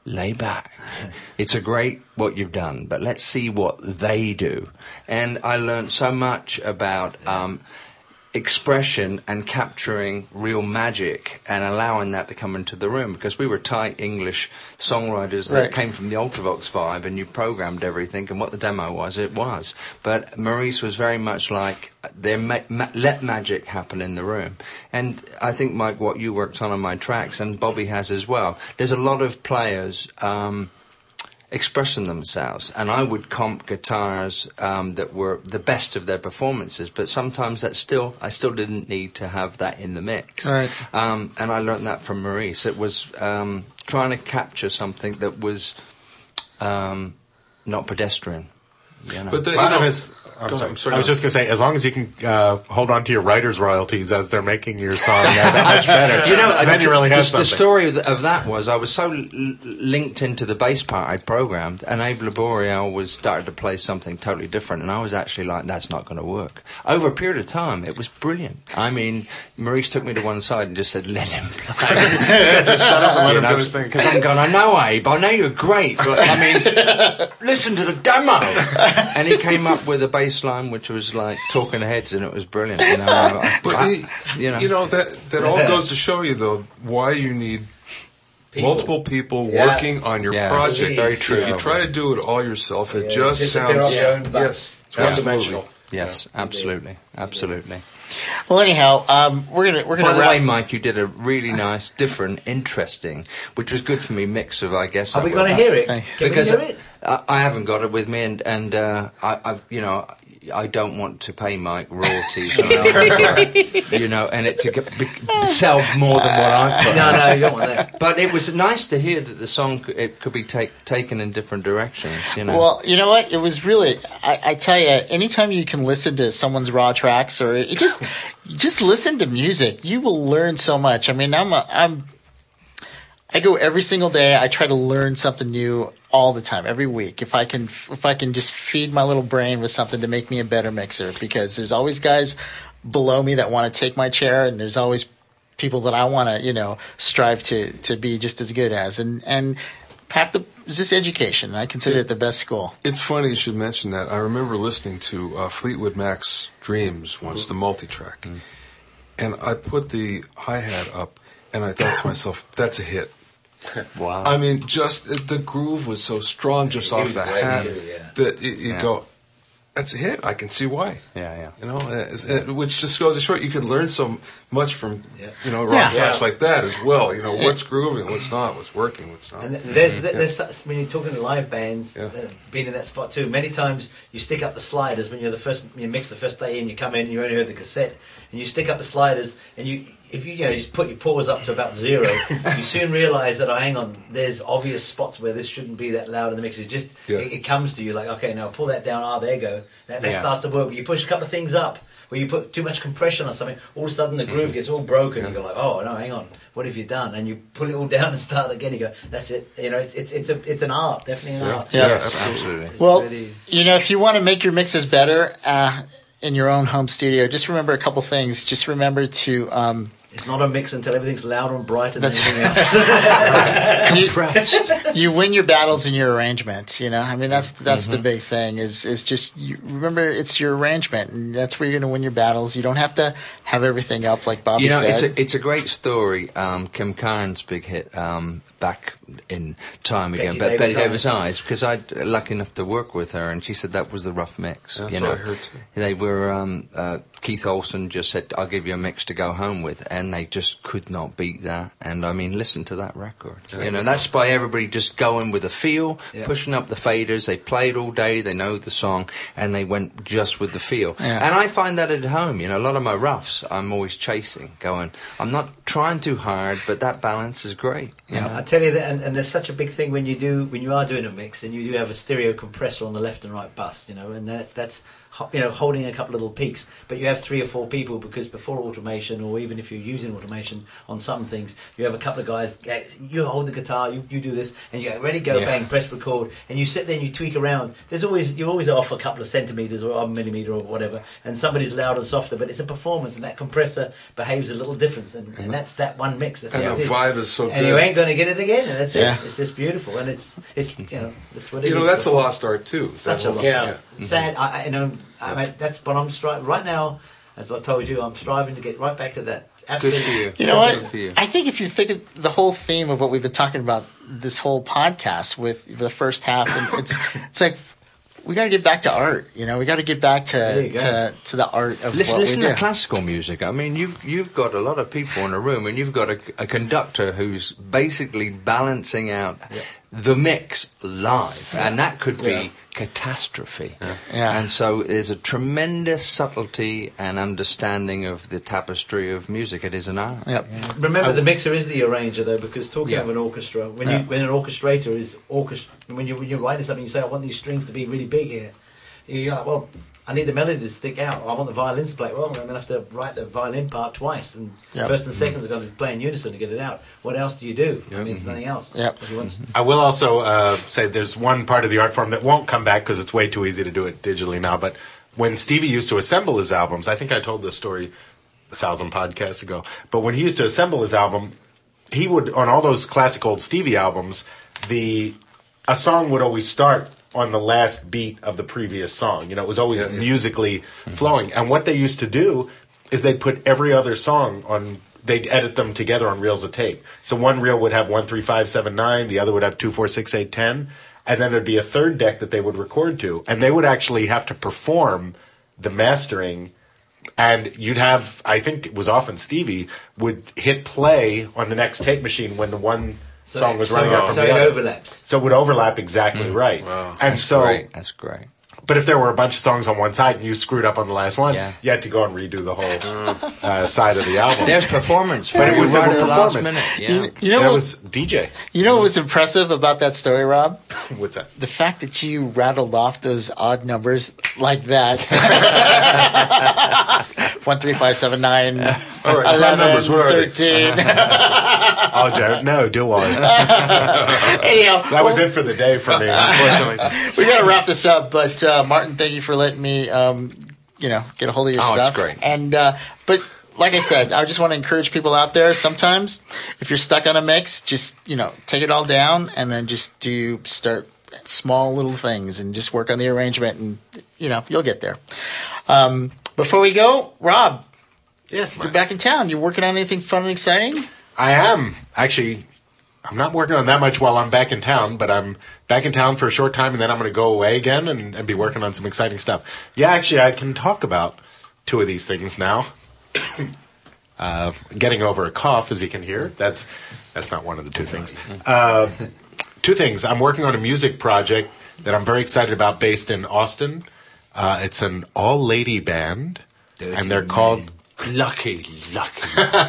lay back. It's a great what you've done, but let's see what they do. And I learned so much about um, expression and capturing real magic and allowing that to come into the room, because we were tight English songwriters that Right. came from the Ultravox vibe, and you programmed everything, and what the demo was, it was. But Maurice was very much like, there ma- ma- let magic happen in the room. And I think, Mike, what you worked on on my tracks, and Bobby has as well, there's a lot of players um, expressing themselves, and I would comp guitars um, that were the best of their performances, but sometimes that still, I still didn't need to have that in the mix. Right. Um, and I learned that from Maurice. It was um, trying to capture something that was um, not pedestrian. You know? But the, you One of know, his- I'm go ahead, sorry. I'm sorry, I was go just going to say, as long as you can uh, hold on to your writer's royalties as they're making your song, yeah, that much better. You know, then the, you really have the, something. the story of, the, of that was I was so l- linked into the bass part I'd programmed, and Abe Laboriel was started to play something totally different, and I was actually like, that's not going to work. Over a period of time, it was brilliant. I mean, Maurice took me to one side and just said, let him play. Just shut up and let him do his thing. Because I'm going, I know, Abe, I know you're great, but I mean, listen to the demo. And he came up with a bass line which was like Talking Heads, and it was brilliant. You know, I, But I- the- you know. you know that that all goes to show you though why you need People. multiple people Yeah. working on your Yeah, project. very true. If you try to do it all yourself, it Yeah, just disappear sounds off your own back. yes, It's one absolutely. dimensional. Yes, absolutely, absolutely. Well, anyhow, um, we're gonna we're By gonna the wrap. way, Mike, you did a really nice, different, interesting, which was good for me, mix of, I guess. Are I we will- going to hear it? Thank Can because we hear it? I, I haven't got it with me, and and uh, I, I, you know, I don't want to pay Mike royalties, you know, and it to get, be, sell more than what I put. No, no, you don't want that. But it was nice to hear that the song could, it could be take, taken in different directions, you know. Well, you know what? It was really. I, I tell you, anytime you can listen to someone's raw tracks, or it just just listen to music, you will learn so much. I mean, I'm a, I'm. I go every single day. I try to learn something new all the time, every week. If I can, if I can just feed my little brain with something to make me a better mixer, because there's always guys below me that want to take my chair, and there's always people that I want to, you know, strive to to be just as good as. And and half the is this education. I consider it the best school. It's funny you should mention that. I remember listening to uh, Fleetwood Mac's Dreams once, the multi-track, and I put the hi-hat up, and I thought to myself, that's a hit. Wow. I mean, just the groove was so strong just off was the great, hat too, yeah. that you, you Yeah. go, that's a hit. I can see why. Yeah, yeah. You know, it's- it- which just goes to show you could learn so much from, Yeah. you know, rock Yeah. tracks Yeah. like that as well. You know, what's grooving, what's not, what's working, what's not. And there's, there's such, when you're talking to live bands, Yeah. uh, being in that spot too, many times you stick up the sliders when you're the first, you mix the first day in, you come in, you only heard the cassette, and you stick up the sliders, and you, if you, you know, just put your paws up to about zero, you soon realise that, oh, hang on, there's obvious spots where this shouldn't be that loud in the mix. It just, Yeah. it, it comes to you like, okay, now pull that down, ah, there you go. That, that Yeah. starts to work. But you push a couple of things up, where you put too much compression on something, all of a sudden the groove gets all broken. You go like, oh no, hang on, what have you done? And you pull it all down and start again. You go, that's it. You know, it's it's it's a it's an art, definitely an art. Yeah. Yes, absolutely. It's Well, really- you know, if you want to make your mixes better uh, in your own home studio, just remember a couple things. Just remember to um, it's not a mix until everything's louder and brighter than That's- anything else. you, you win your battles in your arrangement. You know, I mean that's that's Mm-hmm. the big thing. Is is just you, remember it's your arrangement, and that's where you're going to win your battles. You don't have to have everything up like Bobby You know, said. it's a, it's a great story. Um, Kim Carnes' big hit um, back in time again, Betty but Davis Betty Davis Eyes. Eyes, because I would lucky enough to work with her, and she said that was the rough mix. That's you what know, I heard too. They were um, uh, Keith Olsen just said, "I'll give you a mix to go home with," and they just could not beat that. And I mean, listen to that record. You know, that's by everybody just going with a feel, Yeah. pushing up the faders. They played all day, they know the song, and they went just with the feel. Yeah. And I find that at home. You know, a lot of my roughs, I'm always chasing, going, I'm not trying too hard, but that balance is great. You know? I tell you that, and, and there's such a big thing when you do when you are doing a mix, and you do have a stereo compressor on the left and right bus, you know, and that's that's ho- you know, holding a couple of little peaks, but you have three or four people because before automation, or even if you're using automation on some things, you have a couple of guys. eh, You hold the guitar, you, you do this, and you go ready, go, Yeah. bang, press record, and you sit there and you tweak around. There's always you're always off a couple of centimeters or a millimeter or whatever, and somebody's loud and softer, but it's a performance, and that compressor behaves a little different, and, and that's that one mix. That's And what the it is. vibe is so and good. you ain't going to get it again, and that's Yeah. it. It's just beautiful, and it's it's you know it's what it You know, is. that's a lost art too. Such a That lost whole- art. Sad. I, I, you know, I mean, that's what I'm striving right now. As I told you, I'm striving to get right back to that. Good Absolutely. for you. You know what? Good for you. I think if you think of the whole theme of what we've been talking about this whole podcast with the first half, and it's it's like we got to get back to art. You know, we got to get back There to you go. to, to the art of Listen, what listen we to do. classical music. I mean, you've you've got a lot of people in a room, and you've got a, a conductor who's basically balancing out the mix live, and that could be Yeah. catastrophe. Yeah. And so there's a tremendous subtlety and understanding of the tapestry of music. It is an art. Yep. Remember, the mixer is the arranger, though, because talking Yeah. of an orchestra, when Yeah. you when an orchestrator is orchestra, when you when you're writing something, you say, "I want these strings to be really big here." You're like, "Well, I need the melody to stick out. Or I want the violins to play." Well, I'm going to have to write the violin part twice, and Yep. first and seconds are going to play in unison to get it out. What else do you do? I mean, it's nothing else. Yep. If you want- I will also uh, say there's one part of the art form that won't come back because it's way too easy to do it digitally now. But when Stevie used to assemble his albums, I think I told this story a thousand podcasts ago. But when he used to assemble his album, he would on all those classic old Stevie albums, the a song would always start on the last beat of the previous song. You know, it was always Yeah, yeah. musically flowing. And what they used to do is they'd put every other song on. They'd edit them together on reels of tape. So one reel would have one, three, five, seven, nine. The other would have two, four, six, eight, ten. And then there'd be a third deck that they would record to. And they would actually have to perform the mastering. And you'd have, I think it was often Stevie, would hit play on the next tape machine when the one So- song was so- running out from so the it other. overlaps. So it would overlap exactly right. And That's so, great. That's great. but if there were a bunch of songs on one side and you screwed up on the last one, Yeah. you had to go and redo the whole uh, side of the album. There's performance for But it you was a right at the last performance. minute. Yeah. You, you know that what was D J. you know what was impressive about that story, Rob? What's that? The fact that you rattled off those odd numbers like that. One, three, five, seven, nine, All right, prime eleven, numbers, what are they? thirteen. Oh, don't no, do I? Anyhow, That was it for the day for me, unfortunately. we got to wrap this up. But uh, Martin, thank you for letting me, um, you know, get a hold of your Oh, it's stuff. great. And uh, but like I said, I just want to encourage people out there. Sometimes, if you're stuck on a mix, just you know, take it all down and then just do start small little things and just work on the arrangement, and you know, you'll get there. Um, before we go, Rob, Yes, you're back in town. You working on anything fun and exciting? I am actually. I'm not working on that much while I'm back in town, but I'm back in town for a short time, and then I'm going to go away again and, and be working on some exciting stuff. Yeah, actually, I can talk about two of these things now. uh, getting over a cough, as you can hear, that's that's not one of the two things. Uh, two things. I'm working on a music project that I'm very excited about, based in Austin. Uh, it's an all-lady band, and they're called. Lucky, lucky.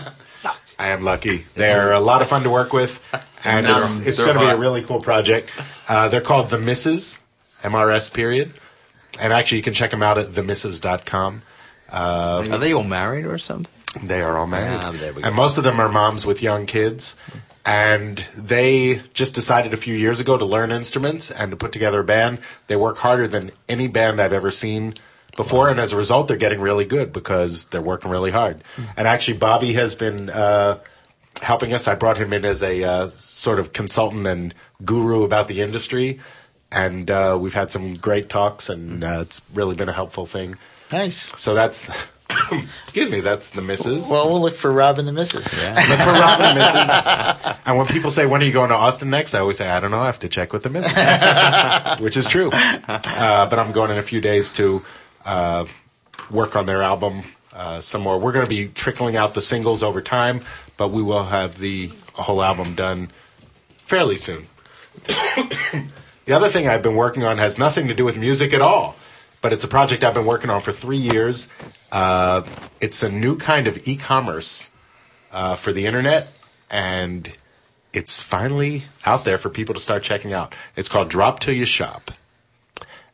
I am lucky. They're a lot of fun to work with, and They're- it's, it's they're going to be a hot. really cool project. Uh, they're called The Misses, M R S period. And actually, you can check them out at the misses dot com. Are they all married or something? They are all married. Ah, there we go. And most of them are moms with young kids. And they just decided a few years ago to learn instruments and to put together a band. They work harder than any band I've ever seen before, and as a result, they're getting really good because they're working really hard. And actually, Bobby has been uh, helping us. I brought him in as a uh, sort of consultant and guru about the industry, and uh, we've had some great talks, and uh, it's really been a helpful thing. Nice. So that's, excuse me, that's the missus. Well, we'll look for Rob and the Missus. Look for Rob and missus And when people say, when are you going to Austin next? I always say, I don't know. I have to check with the missus Which is true. Uh, but I'm going in a few days to uh, work on their album uh, some more. We're going to be trickling out the singles over time, but we will have the whole album done fairly soon. The other thing I've been working on has nothing to do with music at all, but it's a project I've been working on for three years. Uh, it's a new kind of e-commerce uh, for the internet, and it's finally out there for people to start checking out. It's called Drop Till You Shop.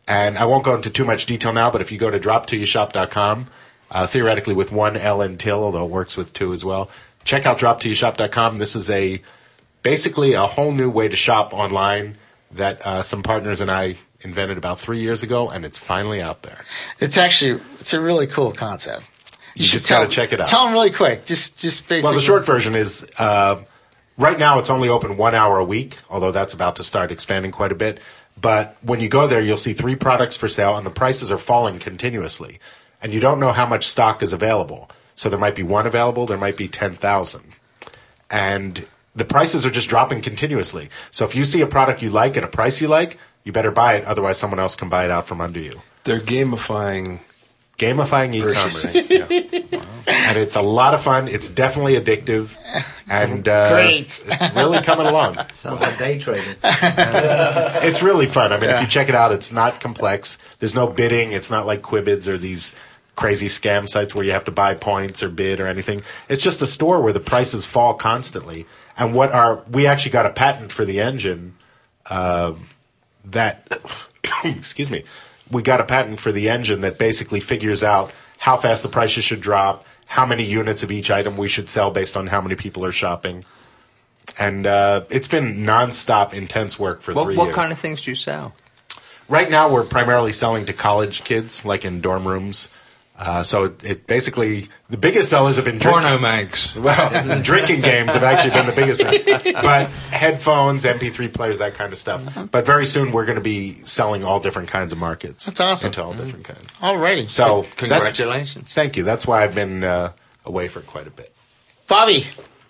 And I won't go into too much detail now, but if you go to drop to you shop dot com, uh, theoretically with one L in till, although it works with two as well, check out drop to you shop dot com. This is a basically a whole new way to shop online that uh, some partners and I invented about three years ago, and it's finally out there. It's actually it's a really cool concept. You, should just tell- got to check it out. Tell them really quick. Just just basically. Well, the short version is uh, right now it's only open one hour a week, although that's about to start expanding quite a bit. But when you go there, you'll see three products for sale, and the prices are falling continuously. And you don't know how much stock is available. So there might be one available, there might be ten thousand. And the prices are just dropping continuously. So if you see a product you like at a price you like, you better buy it, otherwise someone else can buy it out from under you. They're gamifying Gamifying e-commerce. Yeah. And it's a lot of fun. It's definitely addictive. And uh, Great. It's really coming along. Sounds like day trading. It's really fun. I mean, if you check it out, it's not complex. There's no bidding. It's not like Quibids or these crazy scam sites where you have to buy points or bid or anything. It's just a store where the prices fall constantly. And what our we actually got a patent for the engine uh, that excuse me. We got a patent for the engine that basically figures out how fast the prices should drop, how many units of each item we should sell based on how many people are shopping. And uh, it's been nonstop intense work for What, three what years. kind of things do you sell? Right now, we're primarily selling to college kids, like in dorm rooms. Uh, so it, it basically, the biggest sellers have been drinking. Porno mags. Well, drinking games have actually been the biggest thing. But headphones, M P three players, that kind of stuff. But very soon, we're going to be selling all different kinds of markets. That's awesome. Into all different kinds. Alrighty. So that's- Congratulations. Thank you. That's why I've been uh, away for quite a bit. Bobby.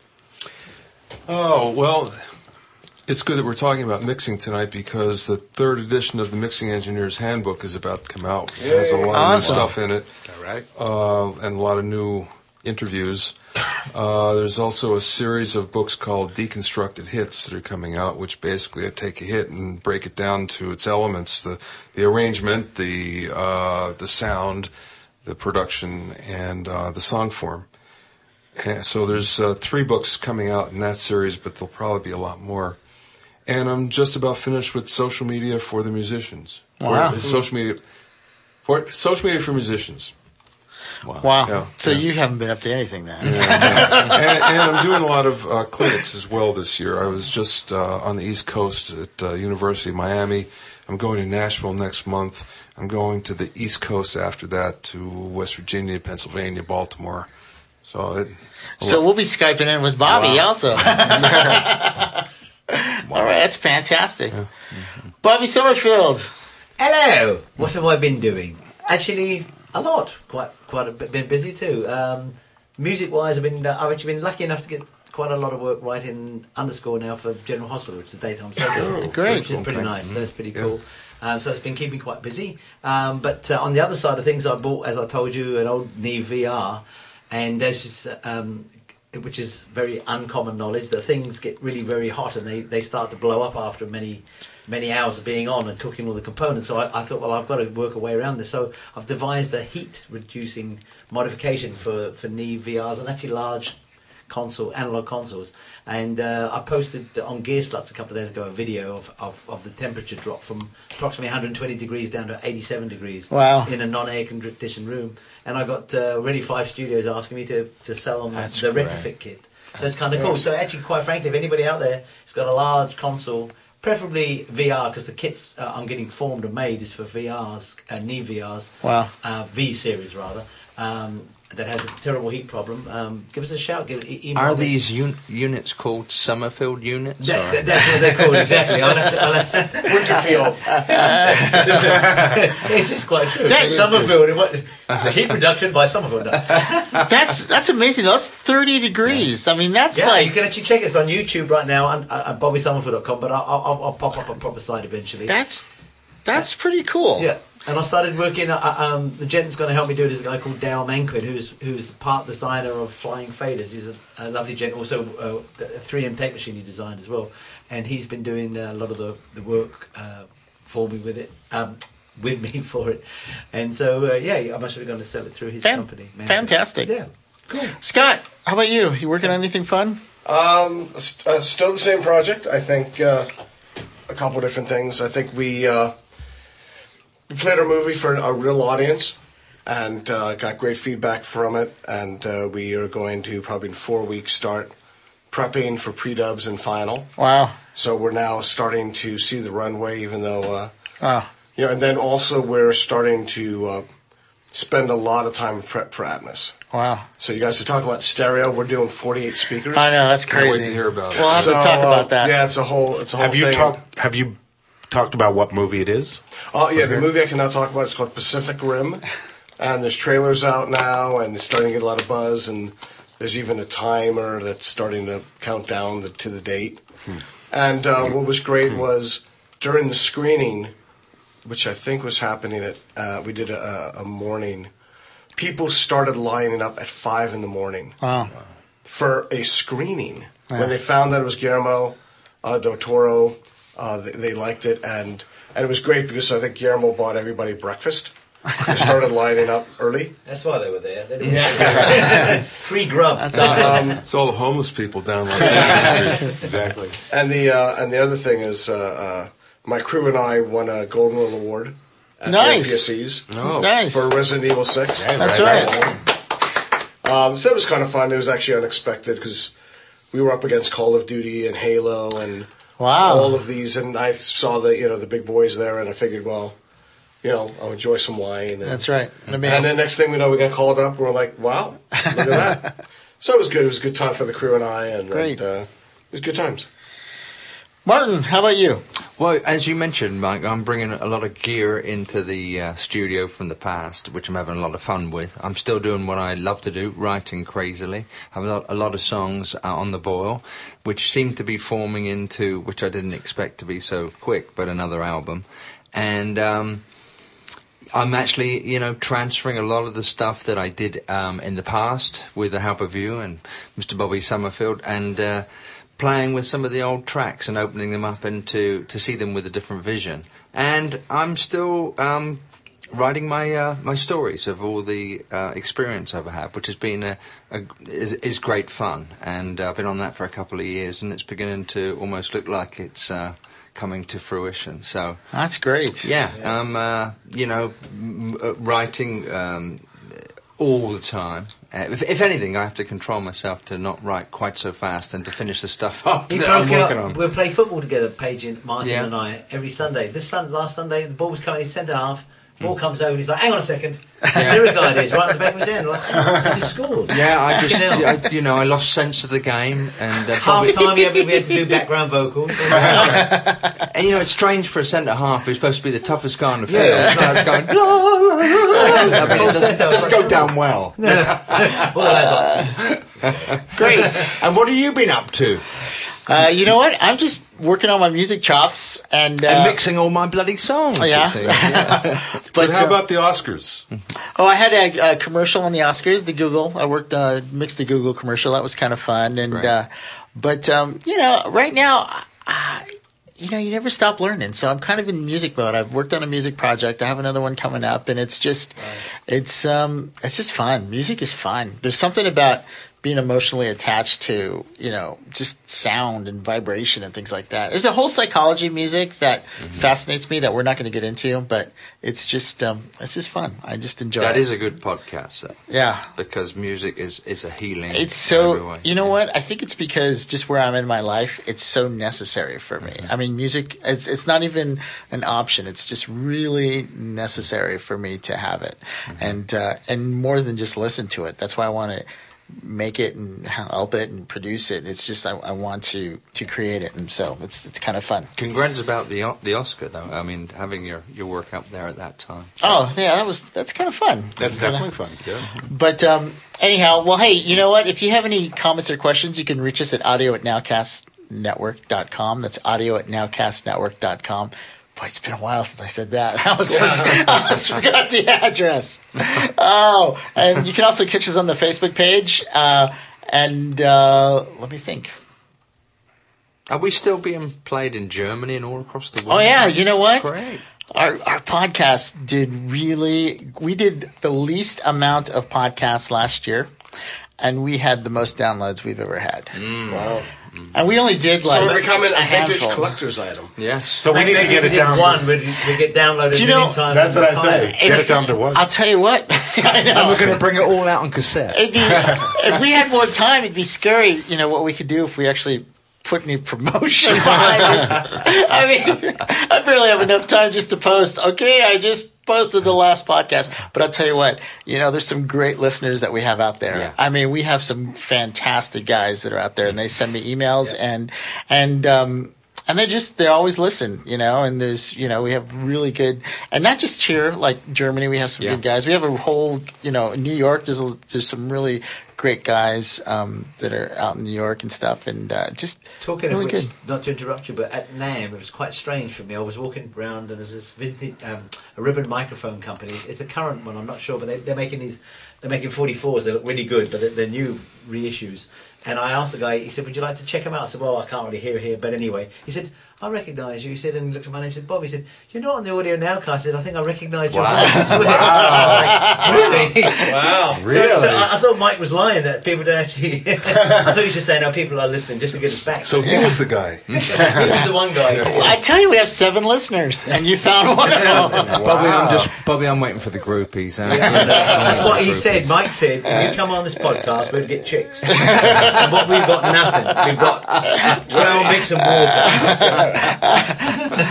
Oh, well, it's good that we're talking about mixing tonight because the third edition of the Mixing Engineer's Handbook is about to come out. It has a lot Awesome. of new stuff in it. All right. Uh, and a lot of new interviews. Uh, there's also a series of books called Deconstructed Hits that are coming out, which basically I take a hit and break it down to its elements, the the arrangement, the uh, the sound, the production, and uh, the song form. And so there's uh, three books coming out in that series, but there'll probably be a lot more. And I'm just about finished with social media for the musicians. Wow. For, social media for social media for musicians. Wow. Yeah, so yeah. you haven't been up to anything then. and, and I'm doing a lot of uh, clinics as well this year. I was just uh, on the East Coast at uh, University of Miami. I'm going to Nashville next month. I'm going to the East Coast after that to West Virginia, Pennsylvania, Baltimore. So, it, So we'll be Skyping in with Bobby Wow. also. All right, that's fantastic. Bobby Summerfield. Hello. What have I been doing? Actually, a lot. Quite, quite a bit. Been busy too. Um, music-wise, I've been. Uh, I've actually been lucky enough to get quite a lot of work writing underscore now for General Hospital, which is a daytime soap. great. Which is pretty nice. So that's pretty cool. Um, so that's been keeping quite busy. Um, but uh, on the other side of things, I bought, as I told you, an old Neve V R, and there's just. Um, which is very uncommon knowledge, that things get really very hot and they, they start to blow up after many many hours of being on and cooking all the components. So I, I thought, well, I've got to work a way around this. So I've devised a heat reducing modification for, for Neve V Rs and actually large console analog consoles. And uh, I posted on Gear Sluts a couple of days ago a video of, of, of the temperature drop from approximately one hundred twenty degrees down to eighty-seven degrees Wow. in a non-air conditioned room. And I got uh, already five studios asking me to, to sell them That's the great. retrofit kit. So it's kind of cool. So actually, quite frankly, if anybody out there has got a large console, preferably V R, because the kits uh, I'm getting formed and made is for V Rs, uh, Neve V Rs, Wow. uh, V series rather, um, that has a terrible heat problem. Um, give us a shout. Give, e- email Are me. these un- units called Summerfield units? That, or- that- that's what they're called, exactly. I'll have to, I'll have Winterfield. it's, it's quite true. That is Summerfield, what, the heat reduction by Summerfield. That's that's amazing. That's thirty degrees. I mean, that's Yeah, like you can actually check us on YouTube right now on uh, bobby summerfield dot com, but I'll, I'll, I'll pop up a proper site eventually. that's that's pretty cool. Yeah, and I started working. Uh, um, the gent's going to help me do it is a guy called Dale Manquin, who's who's part designer of Flying Faders. He's a, a lovely gent. Also, uh, a three M tape machine he designed as well, and he's been doing uh, a lot of the the work uh, for me with it. Um, with me for it, and so uh, yeah, I'm actually going to sell it through his Fan- company. Manquin. fantastic. Yeah, cool. Scott, how about you? You working on anything fun? Um, st- uh, still the same project. I think uh, a couple different things. I think we uh, we played our movie for a real audience, and uh, got great feedback from it. And uh, we are going to probably in four weeks start prepping for pre-dubs and final. Wow. So we're now starting to see the runway, even though, uh, Wow. you know, and then also we're starting to uh, spend a lot of time in prep for Atmos. Wow. So you guys are talking about stereo. We're doing forty-eight speakers. I know, that's Can't crazy. wait to hear about it. We'll have So, to talk uh, about that. Yeah, it's a whole, it's a whole Have you thing. talked? Have you talked about what movie it is? Oh, yeah, the movie I can now talk about is called Pacific Rim. And there's trailers out now, and it's starting to get a lot of buzz, and there's even a timer that's starting to count down the, to the date. Hmm. And uh, what was great was during the screening, which I think was happening at, uh, we did a, a morning, people started lining up at five in the morning Wow. for a screening. Yeah. When they found that it was Guillermo uh, del Toro, uh, they, they liked it, and and it was great because I think Guillermo bought everybody breakfast. They started lining up early. That's why they were there. They didn't Free grub. That's awesome. It's all the homeless people down Los Angeles Street. Exactly. And the uh, and the other thing is, uh, uh, my crew and I won a Golden Wheel Award at Nice. the N P S Es Oh. Nice. for Resident Evil Six. Yeah, That's right. right. Um, so it was kind of fun. It was actually unexpected because we were up against Call of Duty and Halo and Wow. all of these, and I saw the you know the big boys there, and I figured, well, you know, I'll enjoy some wine. And, That's right. And I mean, And then next thing we know, we got called up. We're like, wow, look at that. So it was good. It was a good time for the crew and I, and, Great. and uh, it was good times. Martin, how about you? Well, as you mentioned, Mike, I'm bringing a lot of gear into the uh, studio from the past, which I'm having a lot of fun with. I'm still doing what I love to do, writing crazily. I have a lot, a lot of songs uh, on the boil, which seem to be forming into, which I didn't expect to be so quick, but another album. And um, I'm actually, you know, transferring a lot of the stuff that I did um, in the past with the help of you and Mister Bobby Summerfield, and uh, playing with some of the old tracks and opening them up into to see them with a different vision. And I'm still um, writing my uh, my stories of all the uh, experience I've had, which has been a, a is, is great fun. And uh, I've been on that for a couple of years, and it's beginning to almost look like it's uh, coming to fruition. So That's great. yeah, um, uh, you know, m- uh, writing um, all the time. Uh, if, if anything, I have to control myself to not write quite so fast and to finish the stuff up He that I'm broke working out. on. We'll play football together, Paige and Martin Yeah. and I, every Sunday. This sun, last Sunday, the ball was coming in centre half. Ball comes over and he's like, hang on a second. There a guy is, right at the back of his end. Like, he just scored. Yeah, I just, Fucking hell. I, you know, I lost sense of the game, and uh, Half time we had, we had to do background vocals. and you know, it's strange for a centre half who's supposed to be the toughest guy on the field. Now it's going, la, la, la, la. I mean, it doesn't, doesn't go down well. Great. And what have you been up to? Uh, you know what? I'm just working on my music chops and, uh, And mixing all my bloody songs. it yeah. seems. yeah. but, But how uh, about the Oscars? Oh, I had a, a commercial on the Oscars, the Google. I worked, uh, mixed the Google commercial. That was kind of fun. And, Right. uh, but, um, you know, right now, uh, you know, you never stop learning. So I'm kind of in music mode. I've worked on a music project. I have another one coming up, and it's just, it's, um, it's just fun. Music is fun. There's something about being emotionally attached to, you know, just sound and vibration and things like that. There's a whole psychology of music that fascinates me that we're not going to get into, but it's just, um, it's just fun. I just enjoy That it. is a good podcast, though, Yeah. because music is, is a healing. It's so, everywhere. you know Yeah. what? I think it's because just where I'm in my life, it's so necessary for me. I mean, music, it's, it's not even an option. It's just really necessary for me to have it. And, uh, and more than just listen to it. That's why I want to make it and help it and produce it. It's just, I, I want to, to create it. And so it's, it's kind of fun. Congrats about the O- the Oscar, though. I mean, having your, your work up there at that time. Oh, yeah, that was, that's kind of fun. That's definitely fun. Yeah. But um, anyhow, well, hey, you know what? If you have any comments or questions, you can reach us at audio at nowcast network dot com. That's audio at nowcast network dot com. Boy, it's been a while since I said that. I almost, forgot, I almost forgot the address. Oh, and you can also catch us on the Facebook page. Uh, and uh, let me think. Are we still being played in Germany and all across the world? Oh, yeah. You know what? Great. Our our podcast did really. We did the least amount of podcasts last year, and we had the most downloads we've ever had. Mm. Wow. And we only did like So we're becoming a vintage handful. collector's item. Yes. So we need to Maybe get if it we did down. one, we we get downloaded Do you a million know- times. That's what I and say. retire. Get it down to one. I'll tell you what. I know. And we're going to bring it all out on cassette. It'd be, if we had more time, it'd be scary. You know what we could do if we actually put any promotion behind this. I mean, I barely have enough time just to post. Okay, I just posted the last podcast, but I'll tell you what. You know, there's some great listeners that we have out there. Yeah. I mean, we have some fantastic guys that are out there, and they send me emails and and. um And they just, they always listen, you know, and there's, you know, we have really good, and not just here, like Germany, we have some Yeah. good guys. We have a whole, you know, in New York, there's a, there's some really great guys um, that are out in New York and stuff, and uh, just Talking really of which, good. not to interrupt you, but at NAMM, it was quite strange for me. I was walking around and there was this vintage, um, a ribbon microphone company. It's a current one, I'm not sure, but they, they're making these, they're making forty-fours. They look really good, but they're, they're new reissues. And I asked the guy, he said, would you like to check them out? I said, well, I can't really hear here, but anyway. He said, I recognise you. He said, and he looked at my name and said, Bob, he said, you're not on the Audio Nowcast. I said, I think I recognise your Wow. voice. I was like, really? Wow. So, so I, I thought Mike was lying, that people don't actually... I thought he was just saying, no, people are listening just to get us back. So he was the guy. He was the one guy. I tell you, we have seven listeners, and you found one of them. Bobby, I'm just Bobby. I'm waiting for the groupies. Uh, That's what he said. Mike said, if you come on this podcast, we'll get chicks. And what we've got, nothing. We've got trail mix and water.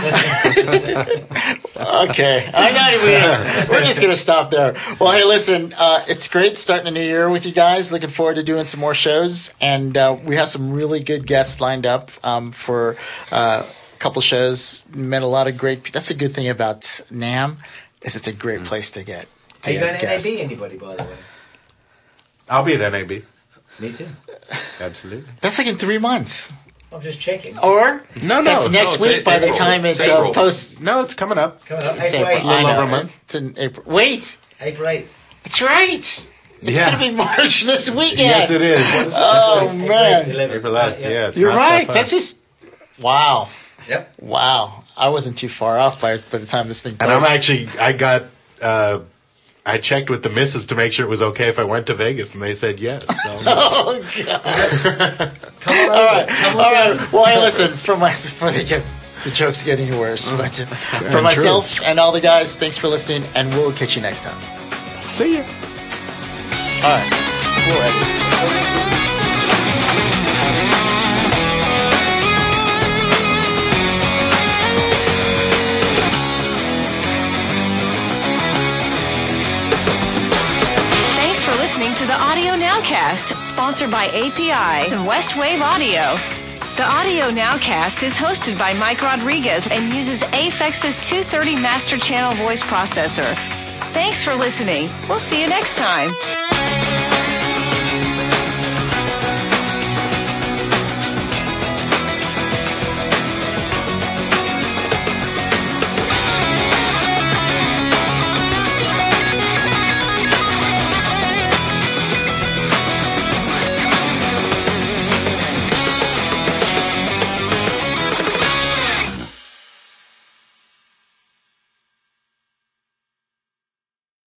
Okay, I got it. We're just gonna stop there. Well, hey, listen, uh, it's great starting a new year with you guys. Looking forward to doing some more shows, and uh, we have some really good guests lined up um, for uh, a couple shows. Met a lot of great. That's a good thing about NAMM, is it's a great place to get. To Are you get going to N A guests. B anybody, by the way? I'll be at N A B. Me too. Absolutely. That's like in three months, I'm just checking. or No, no, that's no, next it's week. a- by the April. time it It's uh, April. posts. No, it's coming up. Coming up, It's April April. eighth. I little know. over a month. It's in April. Wait, April eighth. that's right. It's Yeah. gonna be March this weekend. Yes, it is. Oh April man, eighth, eleven. April eighth, Right, yeah. it's you're not that right. far. That's just wow. Yep. Wow, I wasn't too far off by by the time this thing. And I'm posts. actually, I got, uh, I checked with the missus to make sure it was okay if I went to Vegas, and they said yes. So. Oh god! Come on over. All right, Come all on right. Well, hey, listen. For my before they get the jokes get any worse, but uh, for myself and all the guys, thanks for listening, and we'll catch you next time. See ya. All right. Cool, Eddie. Thanks for listening to the Audio Nowcast, sponsored by A P I and Westwave Audio. The Audio Nowcast is hosted by Mike Rodriguez and uses Apex's two thirty Master Channel voice processor. Thanks for listening. We'll see you next time.